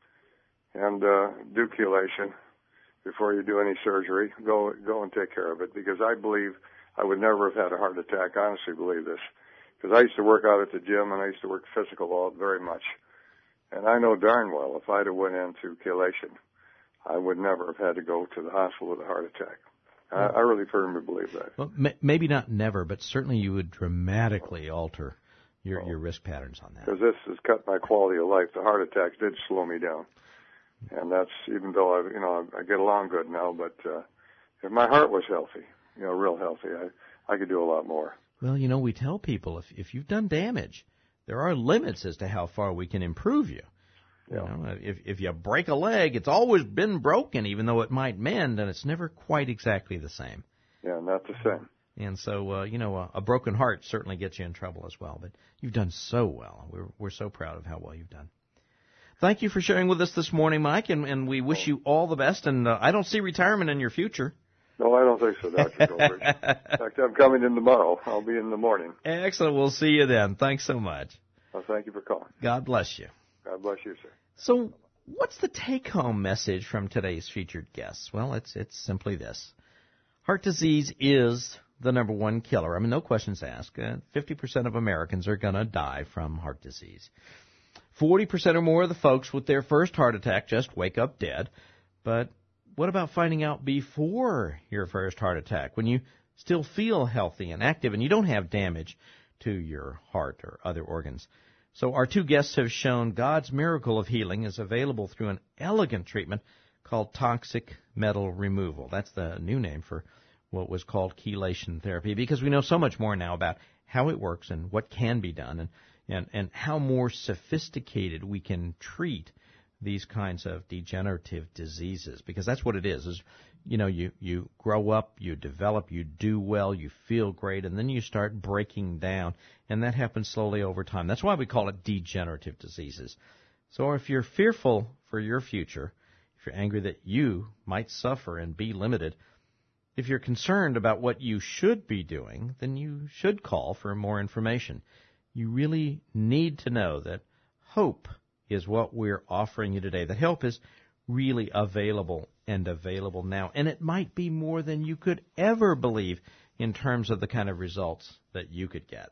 and uh, do chelation before you do any surgery. Go go and take care of it, because I believe I would never have had a heart attack. I honestly believe this, because I used to work out at the gym and I used to work physical all very much. And I know darn well if I'd have went into chelation, I would never have had to go to the hospital with a heart attack. I, I really firmly believe that. Well, m- maybe not never, but certainly you would dramatically alter your, your risk patterns on that. Because this has cut my quality of life. The heart attacks did slow me down. And that's, even though I, you know, I get along good now, but uh, if my heart was healthy, you know, real healthy, I, I could do a lot more. Well, you know, we tell people if, if you've done damage, there are limits as to how far we can improve you. Yeah. You know, if if you break a leg, it's always been broken, even though it might mend, and it's never quite exactly the same. Yeah, not the same. And so, uh, you know, a, a broken heart certainly gets you in trouble as well. But you've done so well. We're we're so proud of how well you've done. Thank you for sharing with us this morning, Mike, and, and we wish you all the best. And uh, I don't see retirement in your future. No, I don't think so, Doctor Goldberg. In fact, I'm coming in tomorrow. I'll be in the morning. Excellent. We'll see you then. Thanks so much. Well, thank you for calling. God bless you. God bless you, sir. So what's the take-home message from today's featured guests? Well, it's it's simply this. Heart disease is the number one killer. I mean, no questions asked. Uh, fifty percent of Americans are going to die from heart disease. forty percent or more of the folks with their first heart attack just wake up dead. But what about finding out before your first heart attack, when you still feel healthy and active and you don't have damage to your heart or other organs? So our two guests have shown God's miracle of healing is available through an elegant treatment called toxic metal removal. That's the new name for what was called chelation therapy, because we know so much more now about how it works and what can be done, and, and, and how more sophisticated we can treat these kinds of degenerative diseases, because that's what it is, is, you know, you, you grow up, you develop, you do well, you feel great, and then you start breaking down, and that happens slowly over time. That's why we call it degenerative diseases. So if you're fearful for your future, if you're angry that you might suffer and be limited, if you're concerned about what you should be doing, then you should call for more information. You really need to know that hope is what we're offering you today. The help is really available and available now. And it might be more than you could ever believe in terms of the kind of results that you could get.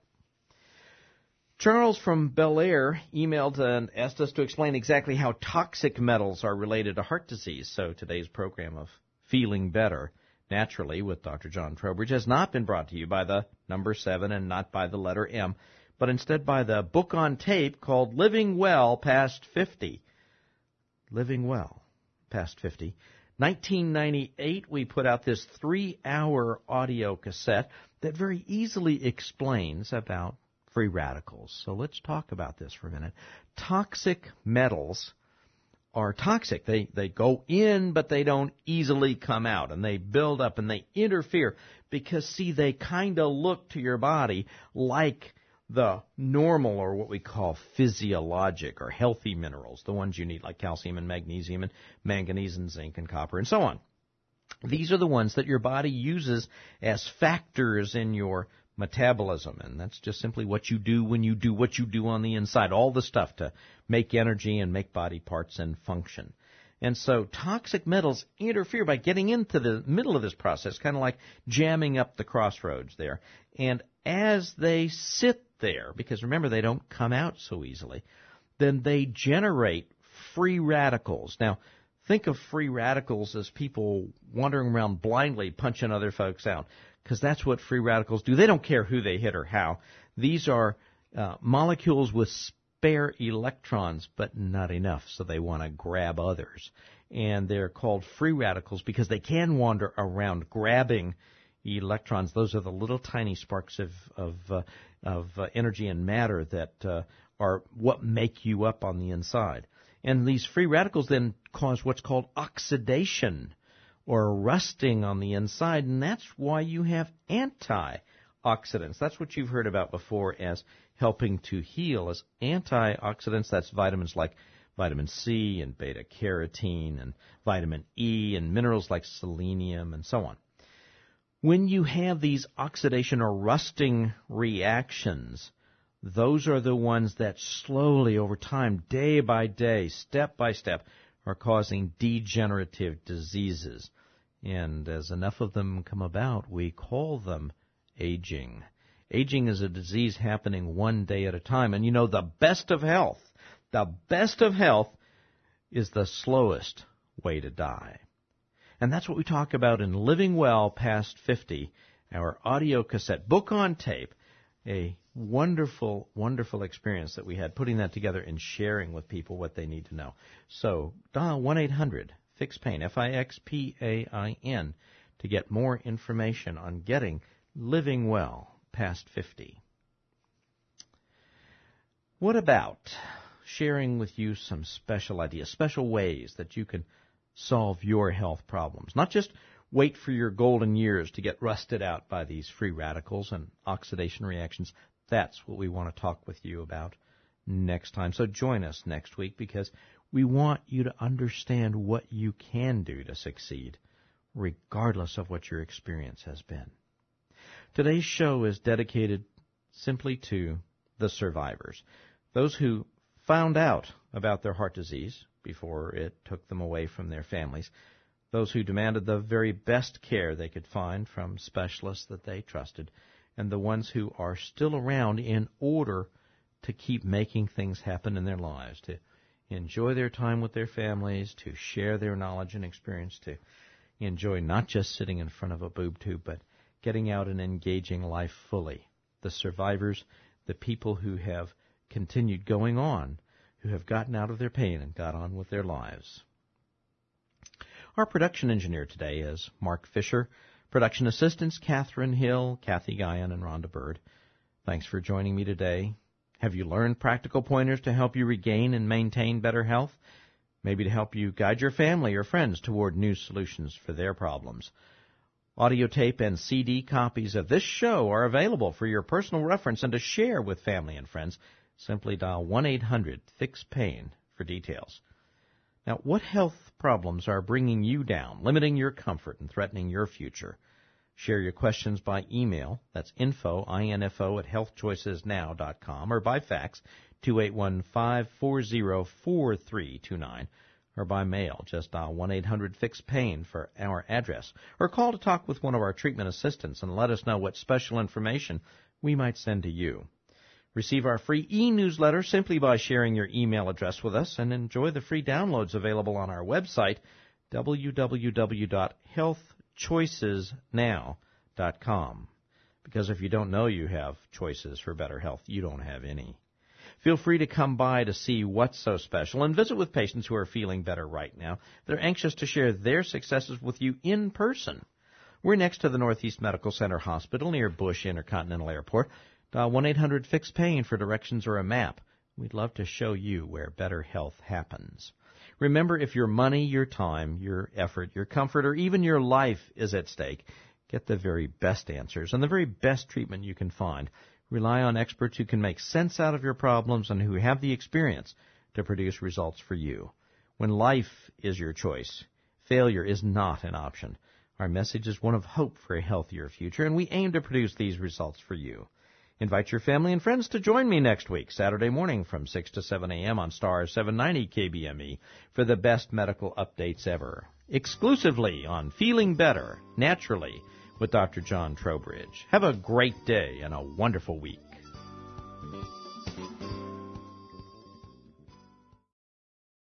Charles from Bel Air emailed and asked us to explain exactly how toxic metals are related to heart disease. So today's program of Feeling Better Naturally with Doctor John Trowbridge has not been brought to you by the number seven and not by the letter M, but instead by the book on tape called Living Well Past fifty. Living Well Past fifty. nineteen ninety-eight, we put out this three-hour audio cassette that very easily explains about free radicals. So let's talk about this for a minute. Toxic metals are toxic. They they go in, but they don't easily come out, and they build up and they interfere because, see, they kind of look to your body like the normal or what we call physiologic or healthy minerals, the ones you need like calcium and magnesium and manganese and zinc and copper and so on. These are the ones that your body uses as factors in your metabolism, and that's just simply what you do when you do what you do on the inside, all the stuff to make energy and make body parts and function. And so toxic metals interfere by getting into the middle of this process, kind of like jamming up the crossroads there. And as they sit there, because remember, they don't come out so easily, then they generate free radicals. Now, think of free radicals as people wandering around blindly punching other folks out, because that's what free radicals do. They don't care who they hit or how. These are uh, molecules with spare electrons, but not enough, so they want to grab others. And they're called free radicals because they can wander around grabbing electrons. Those are the little tiny sparks of of, uh, of uh, energy and matter that uh, are what make you up on the inside. And these free radicals then cause what's called oxidation or rusting on the inside, and that's why you have antioxidants. That's what you've heard about before as helping to heal. As antioxidants, that's vitamins like vitamin C and beta-carotene and vitamin E and minerals like selenium and so on. When you have these oxidation or rusting reactions, those are the ones that slowly over time, day by day, step by step, are causing degenerative diseases. And as enough of them come about, we call them aging. Aging is a disease happening one day at a time. And you know, the best of health, the best of health is the slowest way to die. And that's what we talk about in Living Well Past fifty, our audio cassette book on tape, a wonderful, wonderful experience that we had putting that together and sharing with people what they need to know. So dial one eight hundred fix pain, F I X P A I N, to get more information on getting Living Well Past fifty. What about sharing with you some special ideas, special ways that you can solve your health problems? Not just wait for your golden years to get rusted out by these free radicals and oxidation reactions. That's what we want to talk with you about next time. So join us next week, because we want you to understand what you can do to succeed, regardless of what your experience has been. Today's show is dedicated simply to the survivors, those who found out about their heart disease before it took them away from their families, those who demanded the very best care they could find from specialists that they trusted, and the ones who are still around in order to keep making things happen in their lives, to enjoy their time with their families, to share their knowledge and experience, to enjoy not just sitting in front of a boob tube, but getting out and engaging life fully. The survivors, the people who have continued going on, who have gotten out of their pain and got on with their lives. Our production engineer today is Mark Fisher. Production assistants, Catherine Hill, Kathy Guyon, and Rhonda Bird. Thanks for joining me today. Have you learned practical pointers to help you regain and maintain better health? Maybe to help you guide your family or friends toward new solutions for their problems. Audio tape and C D copies of this show are available for your personal reference and to share with family and friends. Simply dial one eight hundred fix pain for details. Now, what health problems are bringing you down, limiting your comfort, and threatening your future? Share your questions by email. That's info, I N F O, at health choices now dot com, or by fax, two eight one five, four zero four three two nine, or by mail. Just dial one eight hundred fix pain for our address, or call to talk with one of our treatment assistants and let us know what special information we might send to you. Receive our free e-newsletter simply by sharing your email address with us, and enjoy the free downloads available on our website, w w w dot health choices now dot com. Because if you don't know you have choices for better health, you don't have any. Feel free to come by to see what's so special and visit with patients who are feeling better right now. They're anxious to share their successes with you in person. We're next to the Northeast Medical Center Hospital near Bush Intercontinental Airport. Dial one eight hundred fix pain for directions or a map. We'd love to show you where better health happens. Remember, if your money, your time, your effort, your comfort, or even your life is at stake, get the very best answers and the very best treatment you can find Rely on experts who can make sense out of your problems and who have the experience to produce results for you. When life is your choice, failure is not an option. Our message is one of hope for a healthier future, and we aim to produce these results for you. Invite your family and friends to join me next week, Saturday morning from six to seven a.m. on Star seven ninety K B M E for the best medical updates ever. Exclusively on Feeling Better, Naturally, with Doctor John Trowbridge. Have a great day and a wonderful week.